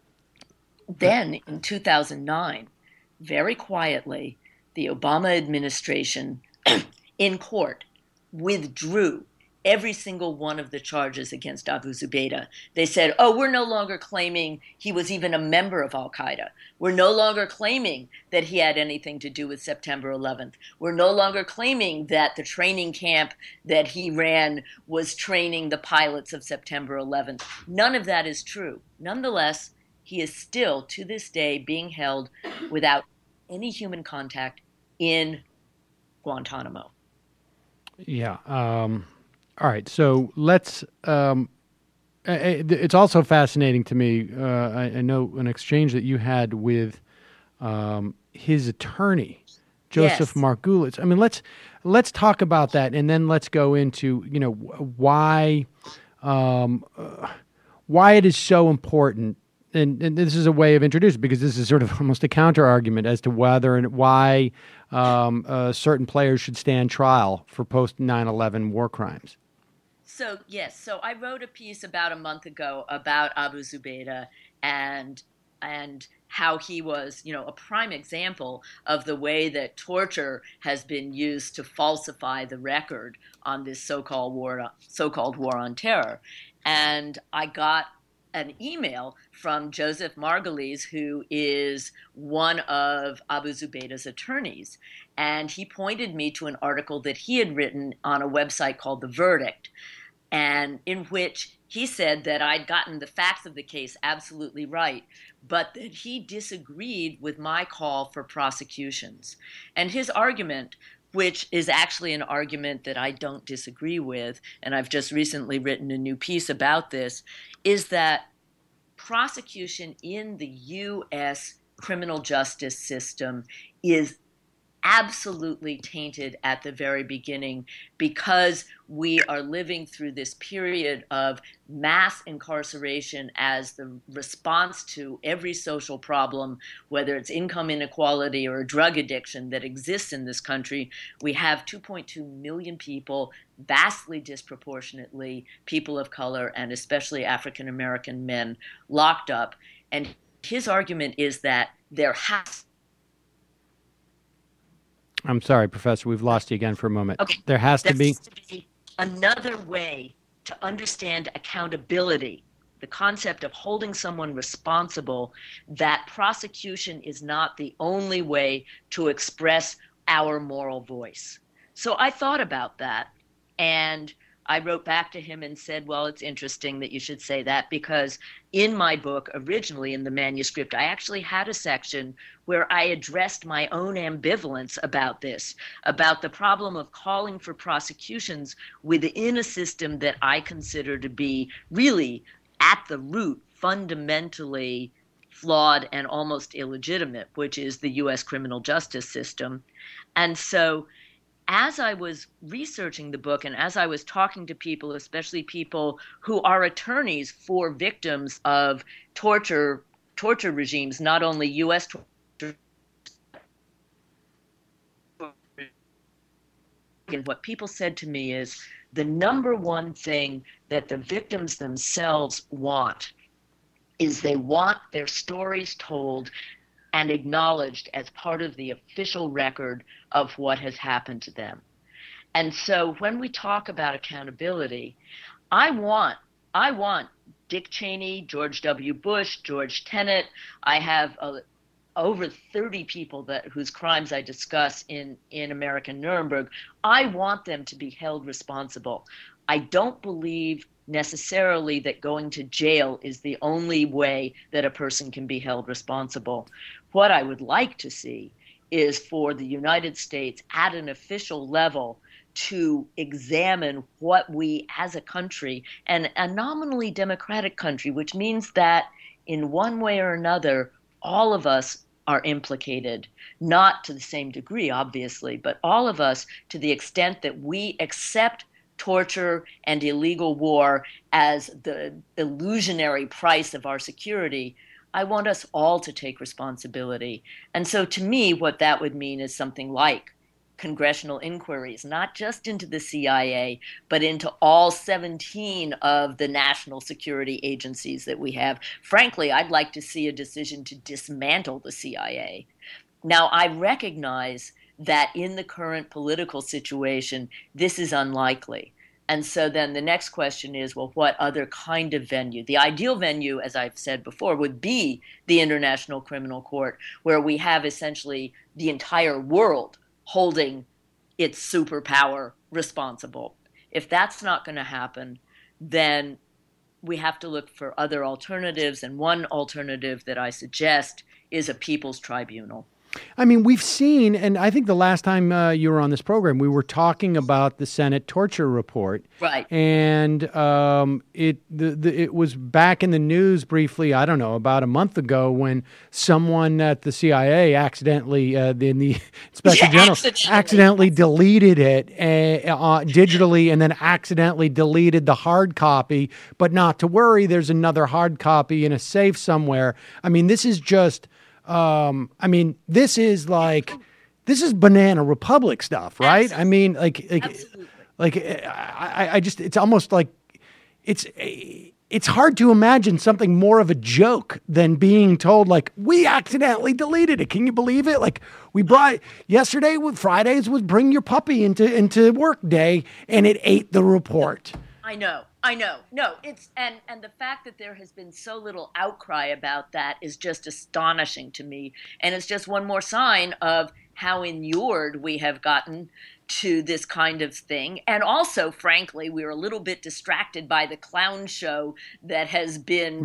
Then, in 2009, very quietly, the Obama administration in court withdrew every single one of the charges against Abu Zubaydah. They said, we're no longer claiming he was even a member of Al-Qaeda. We're no longer claiming that he had anything to do with September 11th. We're no longer claiming that the training camp that he ran was training the pilots of September 11th. None of that is true. Nonetheless, he is still, to this day, being held without any human contact in Guantanamo. Yeah. All right, so let's. It's also fascinating to me. I know an exchange that you had with his attorney, Joseph Margulies. I mean, let's talk about that, and then let's go into why it is so important. And this is a way of introducing, because this is sort of almost a counter argument as to whether and why certain players should stand trial for post 9/11 war crimes. So, yes. So I wrote a piece about a month ago about Abu Zubaydah and how he was, a prime example of the way that torture has been used to falsify the record on this so-called war on terror. And I got an email from Joseph Margulies, who is one of Abu Zubaydah's attorneys. And he pointed me to an article that he had written on a website called The Verdict, and in which he said that I'd gotten the facts of the case absolutely right, but that he disagreed with my call for prosecutions. And his argument, which is actually an argument that I don't disagree with, and I've just recently written a new piece about this, is that prosecution in the U.S. criminal justice system is absolutely tainted at the very beginning, because we are living through this period of mass incarceration as the response to every social problem, whether it's income inequality or drug addiction that exists in this country. We have 2.2 million people, vastly disproportionately people of color and especially African American men, locked up. And his argument is that there has I'm sorry, Professor, we've lost you again for a moment. Okay. There has to be another way to understand accountability, the concept of holding someone responsible, that prosecution is not the only way to express our moral voice. So I thought about that, and I wrote back to him and said, well, it's interesting that you should say that, because in my book, originally in the manuscript, I actually had a section where I addressed my own ambivalence about this, about the problem of calling for prosecutions within a system that I consider to be really at the root fundamentally flawed and almost illegitimate, which is the U.S. criminal justice system. And so as I was researching the book and as I was talking to people, especially people who are attorneys for victims of torture regimes, not only U.S. torture, and what people said to me is the number one thing that the victims themselves want is they want their stories told and acknowledged as part of the official record of what has happened to them. And so when we talk about accountability, I want Dick Cheney, George W. Bush, George Tenet. I have over 30 people whose crimes I discuss in American Nuremberg. I want them to be held responsible. I don't believe necessarily that going to jail is the only way that a person can be held responsible. What I would like to see is for the United States at an official level to examine what we as a country, and a nominally democratic country, which means that in one way or another, all of us are implicated, not to the same degree, obviously, but all of us to the extent that we accept torture and illegal war as the illusionary price of our security. I want us all to take responsibility. And so to me, what that would mean is something like congressional inquiries, not just into the CIA, but into all 17 of the national security agencies that we have. Frankly, I'd like to see a decision to dismantle the CIA. Now, I recognize that in the current political situation, this is unlikely. And so then the next question is, well, what other kind of venue? The ideal venue, as I've said before, would be the International Criminal Court, where we have essentially the entire world holding its superpower responsible. If that's not going to happen, then we have to look for other alternatives. And one alternative that I suggest is a people's tribunal. I mean, we've seen, and I think the last time you were on this program, we were talking about the Senate torture report. Right. And it was back in the news briefly, I don't know, about a month ago, when someone at the CIA accidentally, the Inspector General, accidentally deleted it digitally, and then accidentally deleted the hard copy. But not to worry, there's another hard copy in a safe somewhere. I mean, this is just... this is Banana Republic stuff, right? Absolutely. I mean, like Like, I just, it's almost like it's hard to imagine something more of a joke than being told, like, we accidentally deleted it. Can you believe it? Like, we brought yesterday with Fridays was bring your puppy into work day, and it ate the report. I know. No, it's and the fact that there has been so little outcry about that is just astonishing to me. And it's just one more sign of how inured we have gotten to this kind of thing. And also, frankly, we're a little bit distracted by the clown show that has been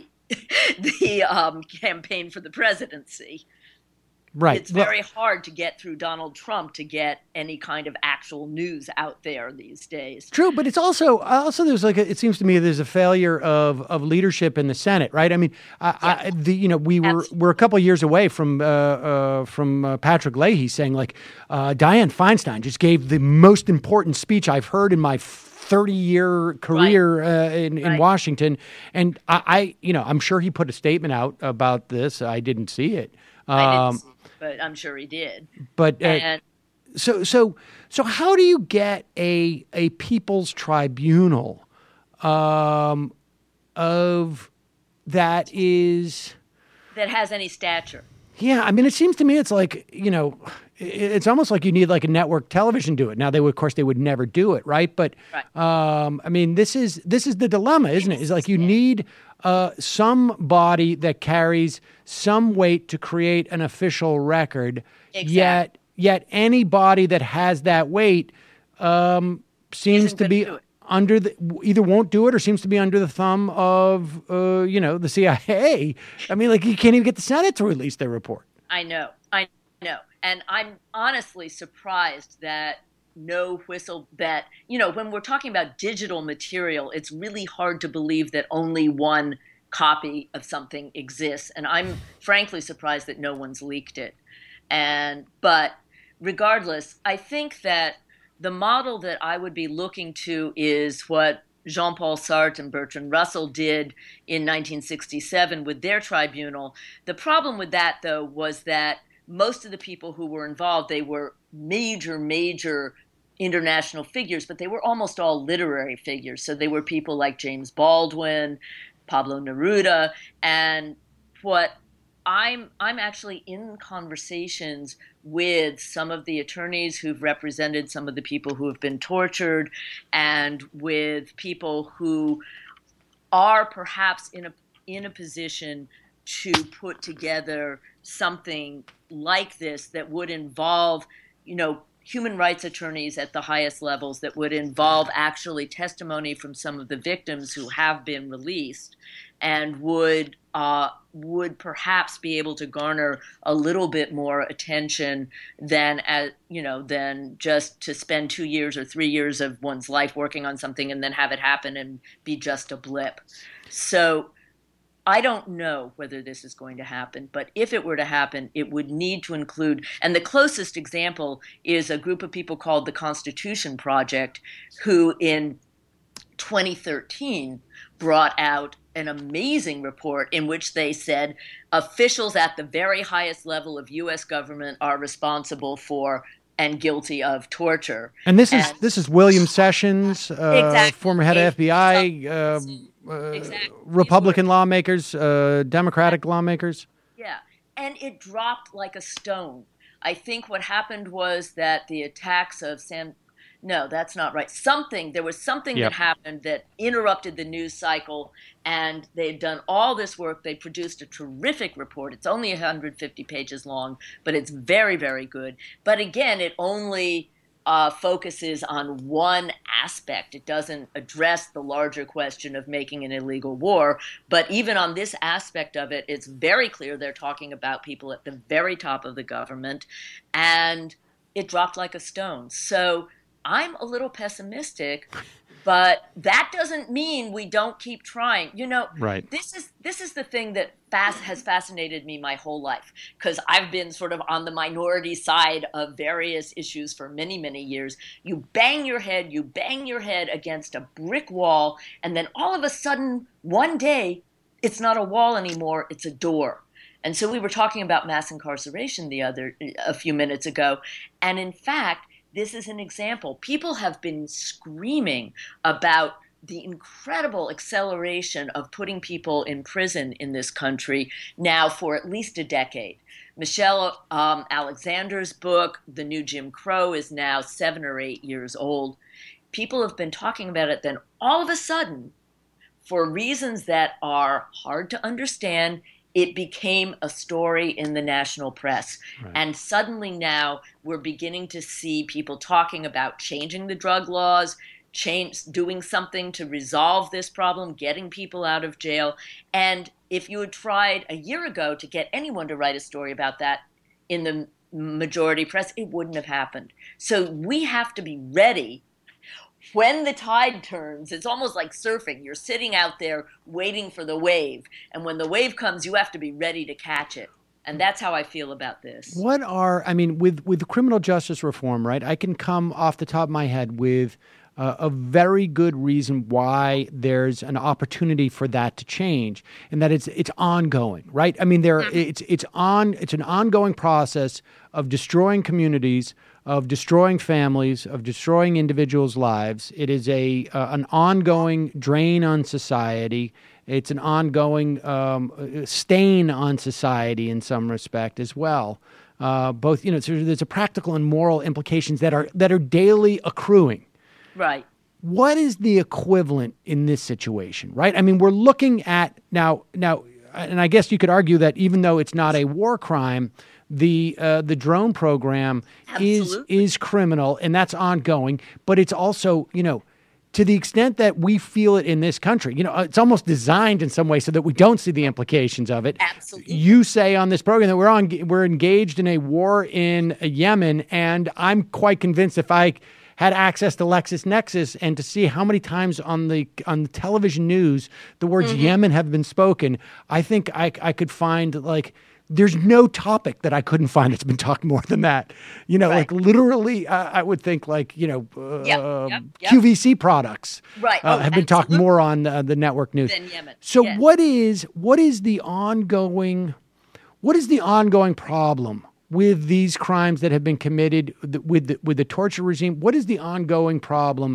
the campaign for the presidency. Right. It's very hard to get through Donald Trump to get any kind of actual news out there these days. True, but it's also there's like it seems to me there's a failure of leadership in the Senate, right? I mean, we're a couple of years away from Patrick Leahy saying like Dianne Feinstein just gave the most important speech I've heard in my 30-year career in Washington, and I'm sure he put a statement out about this. I didn't see it. I didn't see it, but I'm sure he did. But so how do you get a people's tribunal of that has any stature? Yeah, I mean, it seems to me it's like, it's almost like you need like a network television do it. Now, of course, they would never do it, right? But I mean, this is the dilemma, isn't it? It's like you need some body that carries some weight to create an official record. Exactly. Yet any body that has that weight seems to be under either won't do it or seems to be under the thumb of the CIA. I mean, like, you can't even get the Senate to release their report. I know, and I'm honestly surprised that when we're talking about digital material, it's really hard to believe that only one copy of something exists. And I'm frankly surprised that no one's leaked it. But regardless, I think that the model that I would be looking to is what Jean-Paul Sartre and Bertrand Russell did in 1967 with their tribunal. The problem with that, though, was that most of the people who were involved, they were major international figures, but they were almost all literary figures. So they were people like James Baldwin, Pablo Neruda, and what I'm actually in conversations with some of the attorneys who've represented some of the people who have been tortured, and with people who are perhaps in a position to put together something like this that would involve, human rights attorneys at the highest levels, that would involve actually testimony from some of the victims who have been released, and would perhaps be able to garner a little bit more attention than just to spend 2 years or 3 years of one's life working on something and then have it happen and be just a blip. So I don't know whether this is going to happen, but if it were to happen, it would need to include, and the closest example is a group of people called the Constitution Project, who in 2013 brought out an amazing report in which they said officials at the very highest level of U.S. government are responsible for and guilty of torture. And this is William Sessions, former head of FBI, Republican lawmakers, Democratic lawmakers. Yeah, and it dropped like a stone. I think what happened was that the attacks of no, that's not right. There was something that happened that interrupted the news cycle, and they've done all this work. They produced a terrific report. It's only 150 pages long, but it's very, very good. But again, it only focuses on one aspect. It doesn't address the larger question of making an illegal war. But even on this aspect of it, it's very clear they're talking about people at the very top of the government, and it dropped like a stone. So I'm a little pessimistic, but that doesn't mean we don't keep trying. Right. This is the thing that has fascinated me my whole life, because I've been sort of on the minority side of various issues for many, many years. You bang your head against a brick wall, and then all of a sudden, one day, it's not a wall anymore, it's a door. And so we were talking about mass incarceration a few minutes ago, and in fact, this is an example. People have been screaming about the incredible acceleration of putting people in prison in this country now for at least a decade. Michelle Alexander's book, The New Jim Crow, is now 7 or 8 years old. People have been talking about it. Then all of a sudden, for reasons that are hard to understand, it became a story in the national press. Right. And suddenly now we're beginning to see people talking about changing the drug laws, doing something to resolve this problem, getting people out of jail. And if you had tried a year ago to get anyone to write a story about that in the majority press, it wouldn't have happened. So we have to be ready when the tide turns. It's almost like surfing. You're sitting out there waiting for the wave. And when the wave comes, you have to be ready to catch it. And that's how I feel about this. With criminal justice reform, right? I can come off the top of my head with a very good reason why there's an opportunity for that to change, and that it's ongoing, right? I mean, it's an ongoing process of destroying communities, of destroying families, of destroying individuals' lives. It is an ongoing drain on society. It's an ongoing stain on society in some respect as well. Both, so there's a practical and moral implications that are daily accruing. Right. What is the equivalent in this situation, right? I mean, we're looking at now, and I guess you could argue that even though it's not a war crime, the drone program is criminal, and that's ongoing. But it's also, to the extent that we feel it in this country, it's almost designed in some way so that we don't see the implications of it. Absolutely. You say on this program that we're engaged in a war in Yemen, and I'm quite convinced if I had access to LexisNexis and to see how many times on the television news the words Yemen have been spoken, I think I could find there's no topic that I couldn't find that's been talked more than that. Right. Literally, I would think QVC products have been talked more on the network news. Than Yemen. So yes. What is the ongoing problem with these crimes that have been committed with the torture regime? What is the ongoing problem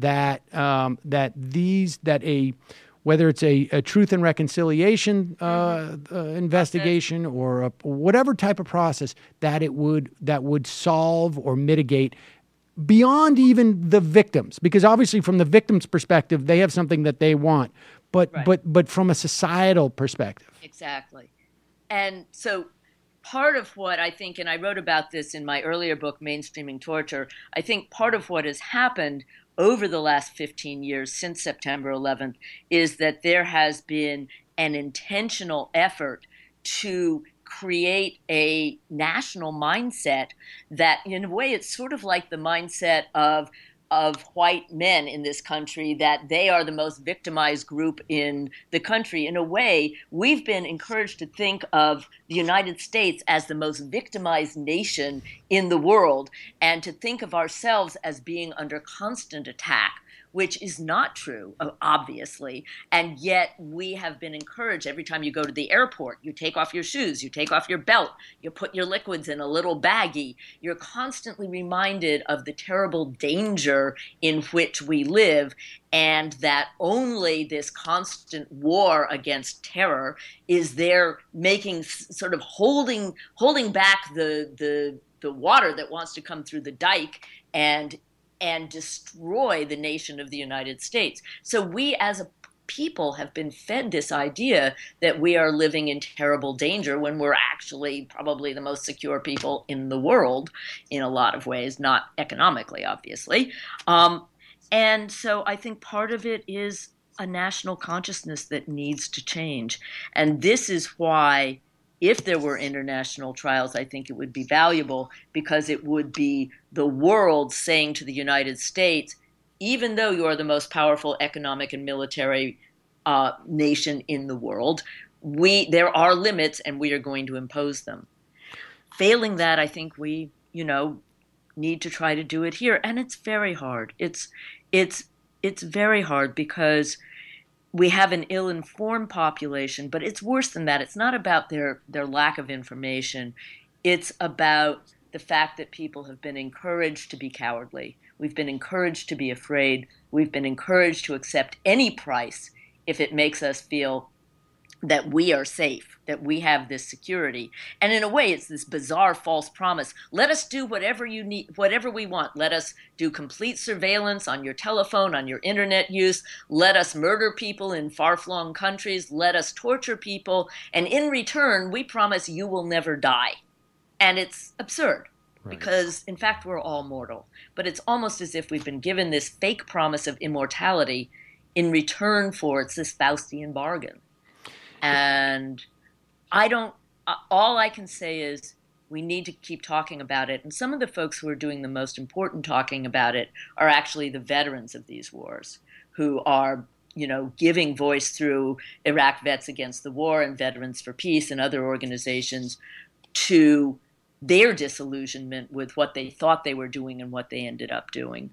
whether it's a truth and reconciliation investigation or whatever type of process that would solve or mitigate beyond even the victims? Because obviously from the victims' perspective, they have something that they want, but from a societal perspective. Exactly. And so part of what I think, and I wrote about this in my earlier book, Mainstreaming Torture, I think part of what has happened over the last 15 years since September 11th is that there has been an intentional effort to create a national mindset that, in a way, it's sort of like the mindset of white men in this country, that they are the most victimized group in the country. In a way, we've been encouraged to think of the United States as the most victimized nation in the world, and to think of ourselves as being under constant attack, which is not true, obviously. And yet we have been encouraged. Every time you go to the airport, you take off your shoes, you take off your belt, you put your liquids in a little baggie. You're constantly reminded of the terrible danger in which we live, and that only this constant war against terror is there making, sort of holding back the water that wants to come through the dike and destroy the nation of the United States. So we as a people have been fed this idea that we are living in terrible danger when we're actually probably the most secure people in the world in a lot of ways, not economically, obviously. And so I think part of it is a national consciousness that needs to change. And this is why, if there were international trials, I think it would be valuable, because it would be the world saying to the United States, even though you are the most powerful economic and military nation in the world, there are limits and we are going to impose them. Failing that, I think we, need to try to do it here. And it's very hard. It's very hard because we have an ill-informed population, but it's worse than that. It's not about their lack of information. It's about the fact that people have been encouraged to be cowardly. We've been encouraged to be afraid. We've been encouraged to accept any price if it makes us feel that we are safe, that we have this security. And in a way, it's this bizarre false promise. Let us do whatever you need, whatever we want. Let us do complete surveillance on your telephone, on your internet use. Let us murder people in far-flung countries. Let us torture people. And in return, we promise you will never die. And it's absurd. Right. Because, in fact, we're all mortal. But it's almost as if we've been given this fake promise of immortality in return for it's this Faustian bargain. And all I can say is we need to keep talking about it. And some of the folks who are doing the most important talking about it are actually the veterans of these wars, who are, giving voice through Iraq Vets Against the War and Veterans for Peace and other organizations to their disillusionment with what they thought they were doing and what they ended up doing.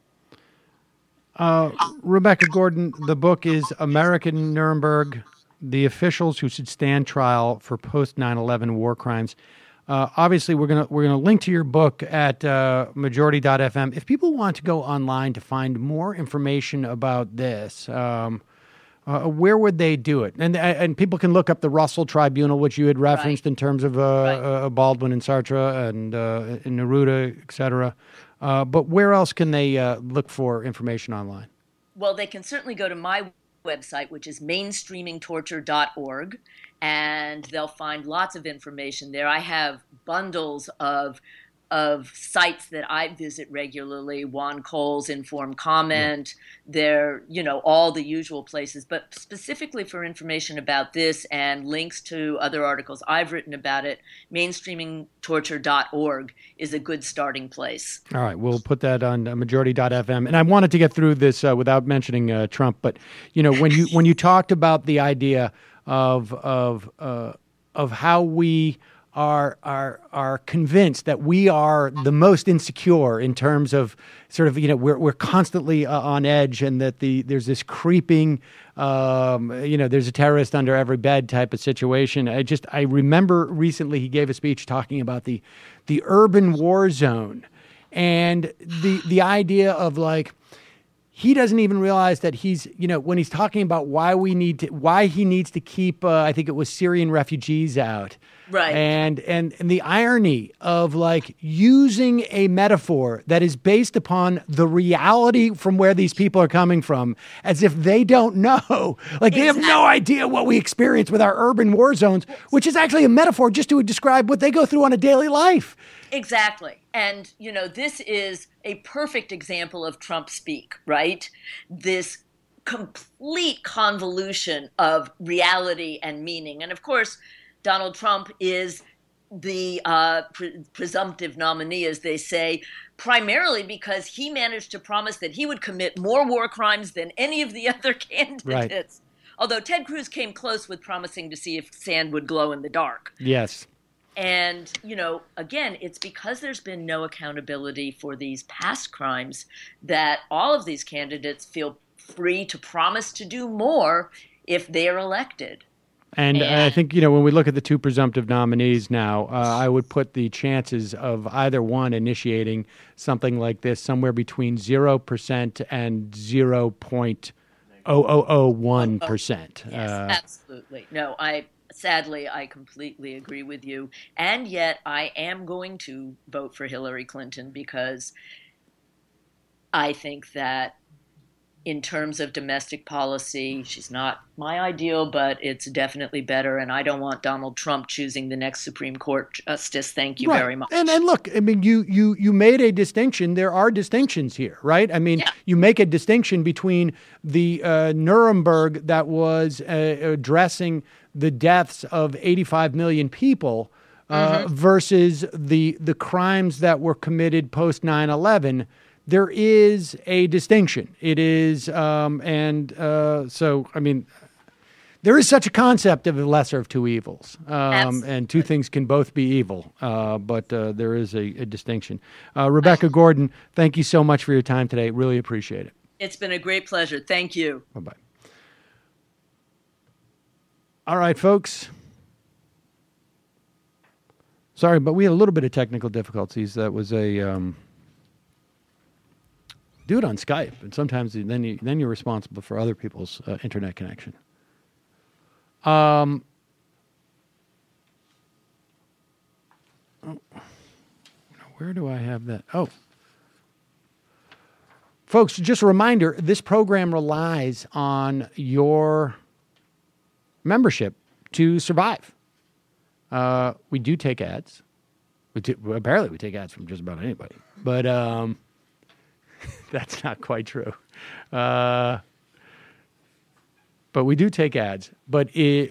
Rebecca Gordon, the book is American Nuremberg: The Officials Who Should Stand Trial for Post 9/11 War Crimes. Obviously, we're gonna link to your book at majority.fm. If people want to go online to find more information about this, where would they do it? And people can look up the Russell Tribunal, which you had referenced in terms of Baldwin and Sartre and Neruda, et cetera. But where else can they look for information online? Well, they can certainly go to my website, which is mainstreamingtorture.org, and they'll find lots of information there. I have bundles of sites that I visit regularly, Juan Cole's Informed Comment, they're, all the usual places, but specifically for information about this and links to other articles I've written about it, mainstreamingtorture.org is a good starting place. All right, we'll put that on majority.fm. And I wanted to get through this without mentioning Trump, but when you talked about the idea of how we are convinced that we are the most insecure in terms of sort of, we're constantly on edge, and that there's this creeping, there's a terrorist under every bed type of situation. I remember recently he gave a speech talking about the urban war zone, and the idea of he doesn't even realize that he's, when he's talking about why he needs to keep, I think it was Syrian refugees out. Right. And the irony of using a metaphor that is based upon the reality from where these people are coming from, as if they don't know. They have no idea what we experience with our urban war zones, which is actually a metaphor just to describe what they go through on a daily life. Exactly. And, this is a perfect example of Trump speak, right? This complete convolution of reality and meaning. And of course, Donald Trump is the presumptive nominee, as they say, primarily because he managed to promise that he would commit more war crimes than any of the other candidates. Right. Although Ted Cruz came close with promising to see if sand would glow in the dark. Yes. And, again, it's because there's been no accountability for these past crimes that all of these candidates feel free to promise to do more if they're elected. And I think, when we look at the two presumptive nominees now, I would put the chances of either one initiating something like this somewhere between 0% and 0.0001%. Yes, absolutely. No, sadly, I completely agree with you. And yet I am going to vote for Hillary Clinton because I think that in terms of domestic policy, she's not my ideal, but it's definitely better. And I don't want Donald Trump choosing the next Supreme Court justice. Thank you very much. And look, I mean, you made a distinction. There are distinctions here, right? I mean, You make a distinction between the Nuremberg that was addressing the deaths of 85 million people versus the crimes that were committed post 9/11. There is a distinction. It is, so, I mean, there is such a concept of the lesser of two evils, and two things can both be evil, but there is a distinction. Rebecca Gordon, thank you so much for your time today. Really appreciate it. It's been a great pleasure. Thank you. Bye-bye. All right, folks. Sorry, but we had a little bit of technical difficulties. That was a do it on Skype, and sometimes then you're responsible for other people's internet connection. Where do I have that? Oh. Folks, just a reminder, this program relies on your membership to survive. We do take ads. Apparently we take ads from just about anybody. But that's not quite true. But we do take ads. But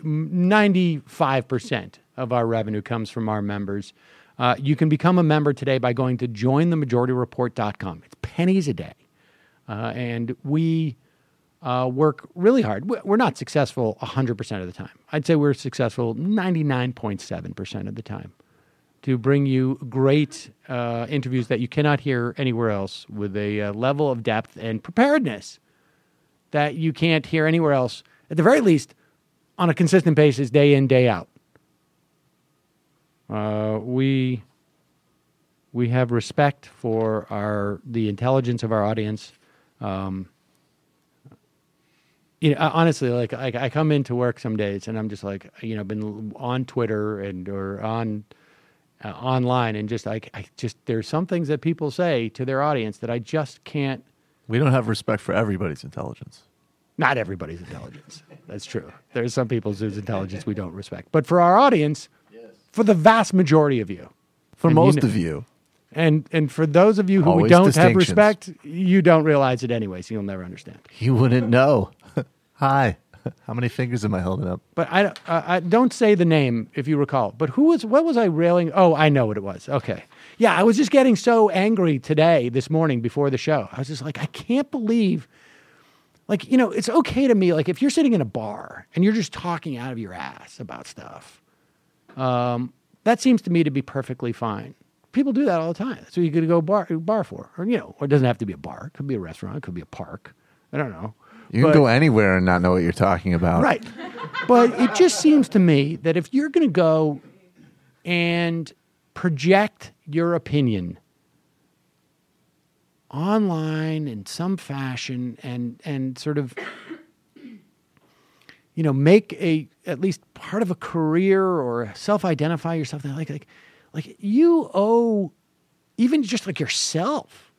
95% of our revenue comes from our members. You can become a member today by going to jointhemajorityreport.com. It's pennies a day. And we work really hard. We're not successful 100% of the time. I'd say we're successful 99.7% of the time to bring you great interviews that you cannot hear anywhere else with a level of depth and preparedness that you can't hear anywhere else, at the very least, on a consistent basis, day in, day out. We have respect for the intelligence of our audience. Honestly, like I come into work some days and I'm just like, been on Twitter or on online and just there's some things that people say to their audience that I just can't. We don't have respect for everybody's intelligence. Not everybody's intelligence. That's true. There's some people's whose intelligence we don't respect, but for our audience, for the vast majority of you, for most of you. And for those of you who we don't have respect, you don't realize it anyway, so you'll never understand. You wouldn't know. Hi. How many fingers am I holding up? But I don't say the name if you recall. But what was I railing? Oh, I know what it was. Okay. Yeah, I was just getting so angry this morning before the show. I was just like, I can't believe, it's okay to me. Like if you're sitting in a bar and you're just talking out of your ass about stuff, that seems to me to be perfectly fine. People do that all the time. That's what you could go bar for. Or, it doesn't have to be a bar. It could be a restaurant. It could be a park. I don't know. You can go anywhere and not know what you're talking about. Right. But it just seems to me that if you're going to go and project your opinion online in some fashion and sort of, make at least part of a career or self-identify yourself, like you owe even just like yourself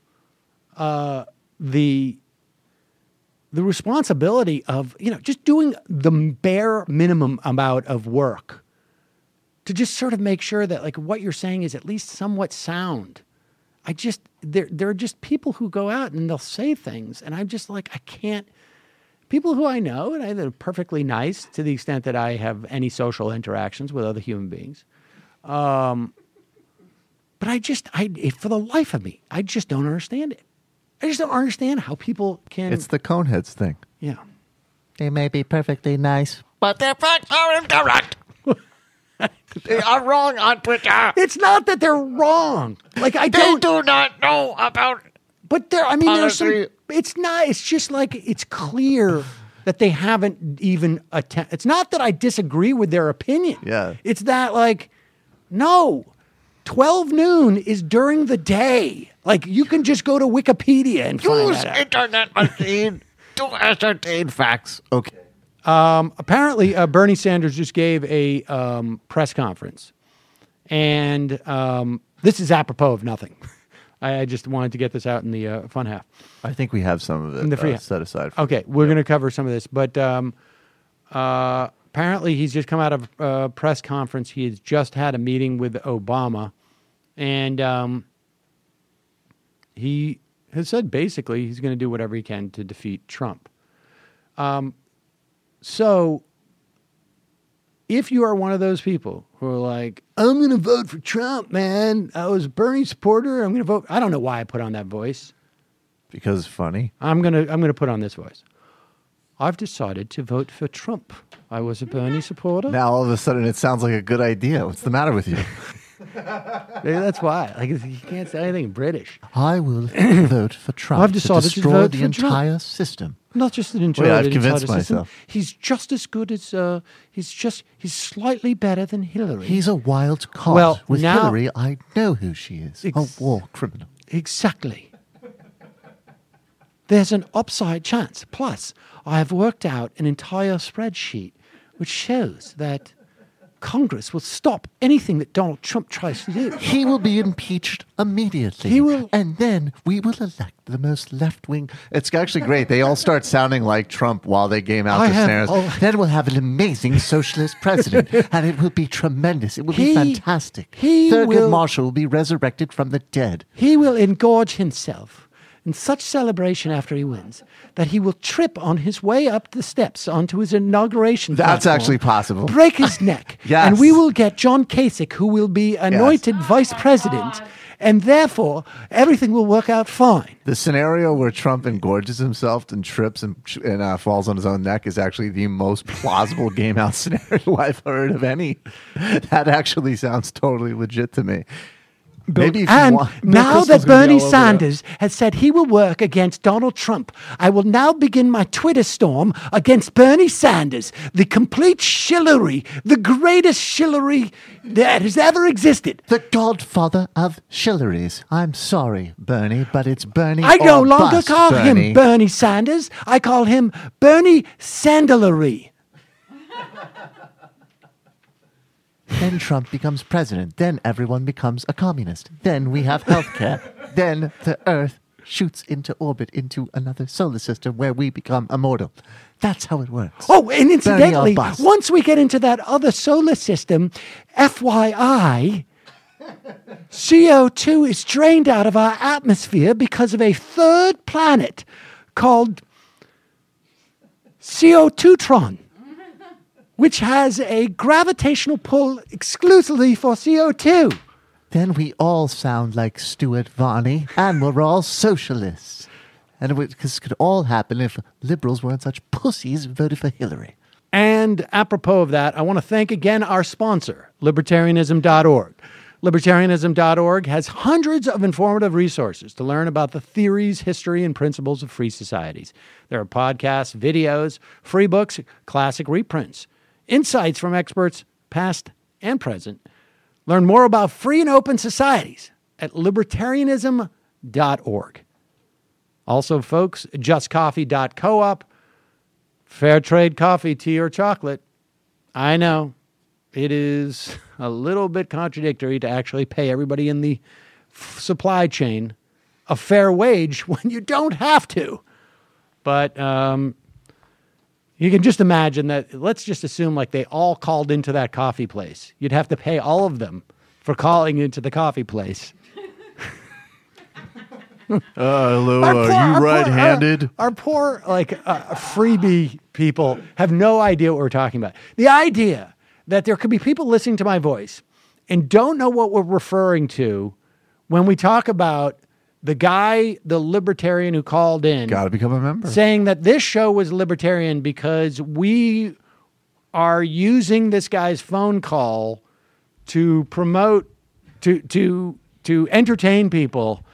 the responsibility of just doing the bare minimum amount of work to just sort of make sure that what you're saying is at least somewhat sound. There are just people who go out and they'll say things, and I'm just like, I can't. People who I know and they're perfectly nice to the extent that I have any social interactions with other human beings. But I for the life of me, I just don't understand it. I just don't understand how people can. It's the Coneheads thing. Yeah. They may be perfectly nice, but their facts are incorrect. They are wrong on Twitter. It's not that they're wrong. They do not know about. But there's some. It's not. It's just it's clear that they haven't even attempted. It's not that I disagree with their opinion. Yeah. It's that no. 12 noon is during the day. You can just go to Wikipedia and find use that internet machine to ascertain facts. Okay. Apparently, Bernie Sanders just gave a press conference. And this is apropos of nothing. I just wanted to get this out in the fun half. I think we have some of it set aside. Okay, we're going to cover some of this. But apparently, he's just come out of a press conference. He has just had a meeting with Obama. And he has said basically he's going to do whatever he can to defeat Trump. So if you are one of those people who are like, I'm going to vote for Trump, man. I was a Bernie supporter. I'm going to vote. I don't know why I put on that voice. Because it's funny. I'm going to put on this voice. I've decided to vote for Trump. I was a Bernie supporter. Now all of a sudden it sounds like a good idea. What's the matter with you? Maybe that's why. You can't say anything British. I will vote for Trump. I've decided to destroy the entire system. Not just an introverted. I've convinced myself. He's just as good as. He's slightly better than Hillary. He's a wild card. Well, with now, Hillary, I know who she is. A war criminal. Exactly. There's an upside chance. Plus, I have worked out an entire spreadsheet which shows that Congress will stop anything that Donald Trump tries to do. He will be impeached immediately. He will. And then we will elect the most left-wing. It's actually great. They all start sounding like Trump while they game out the snares. Then we'll have an amazing socialist president, and it will be tremendous. It will be fantastic. Thurgood Marshall will be resurrected from the dead. He will engorge himself in such celebration after he wins that he will trip on his way up the steps onto his inauguration That's platform, actually possible. break his neck, Yes. and we will get John Kasich, who will be anointed vice president, and therefore everything will work out fine. The scenario where Trump engorges himself and trips and falls on his own neck is actually the most plausible game out scenario I've heard of any. That actually sounds totally legit to me. Maybe and now that Bernie Sanders has said he will work against Donald Trump, I will now begin my Twitter storm against Bernie Sanders, the complete shillery, the greatest shillery that has ever existed. The godfather of shilleries. I'm sorry, Bernie, but it's Bernie I no or longer bust, call Bernie. him Bernie Sanders. I call him Bernie Sandalery. Then Trump becomes president. Then everyone becomes a communist. Then we have healthcare. Then the Earth shoots into orbit into another solar system where we become immortal. That's how it works. Oh, and incidentally, once we get into that other solar system, FYI, CO2 is drained out of our atmosphere because of a third planet called CO2tron, which has a gravitational pull exclusively for CO2. Then we all sound like Stuart Varney, and we're all socialists. And this could all happen if liberals weren't such pussies and voted for Hillary. And apropos of that, I want to thank again our sponsor, libertarianism.org. Libertarianism.org has hundreds of informative resources to learn about the theories, history, and principles of free societies. There are podcasts, videos, free books, classic reprints, insights from experts past and present. Learn more about free and open societies at libertarianism.org. Also, folks, justcoffee.coop, fair trade coffee, tea, or chocolate. I know it is a little bit contradictory to actually pay everybody in the supply chain a fair wage when you don't have to. But you can just imagine that. Let's just assume like they all called into that coffee place. You'd have to pay all of them for calling into the coffee place. Hello, are you right-handed? Our poor freebie people have no idea what we're talking about. The idea that there could be people listening to my voice and don't know what we're referring to when we talk about the guy, the libertarian who called in. Got to become a member. Saying that this show was libertarian because we are using this guy's phone call to promote, to entertain people.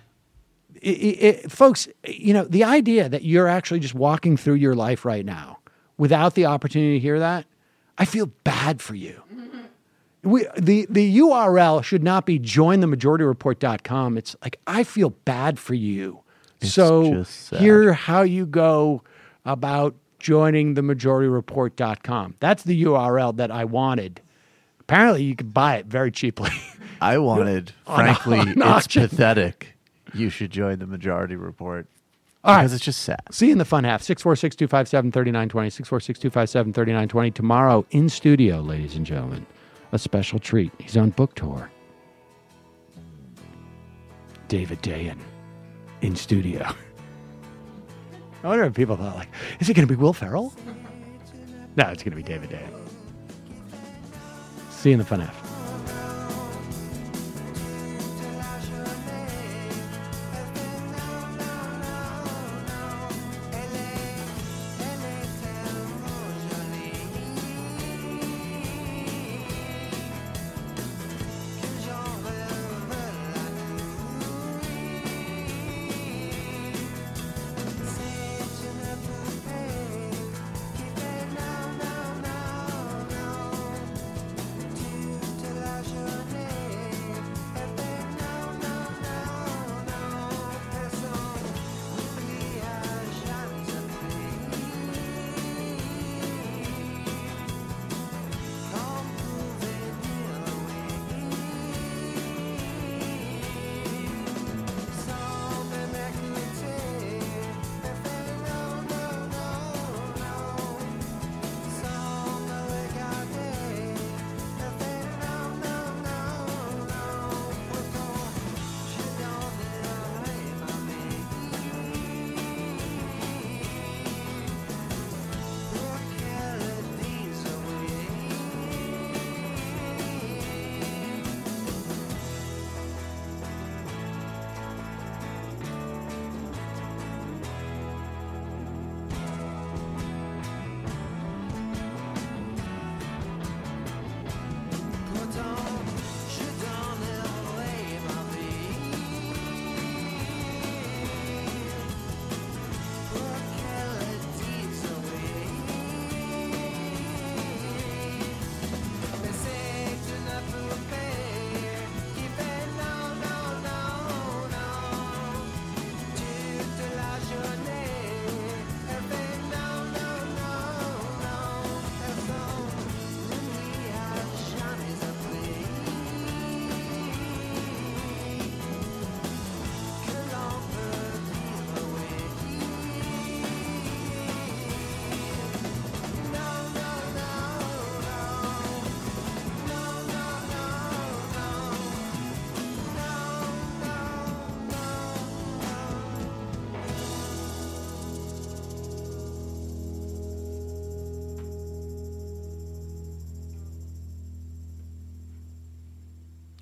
Folks, you know, the idea that you're actually just walking through your life right now without the opportunity to hear that, I feel bad for you. The URL should not be jointhemajority.report.com. It's like, I feel bad for you. It's so hear how you go about joiningthemajority.report.com. That's the URL that I wanted. Apparently, you could buy it very cheaply. I wanted, frankly, it's pathetic. You should join the Majority Report. All right. Because it's just sad. See you in the fun half. 646-257-3920. 646-257-3920. Tomorrow in studio, ladies and gentlemen. A special treat. He's on book tour. David Dayen in studio. I wonder if people thought, like, is it going to be Will Ferrell? No, it's going to be David Dayen. See you in the fun half.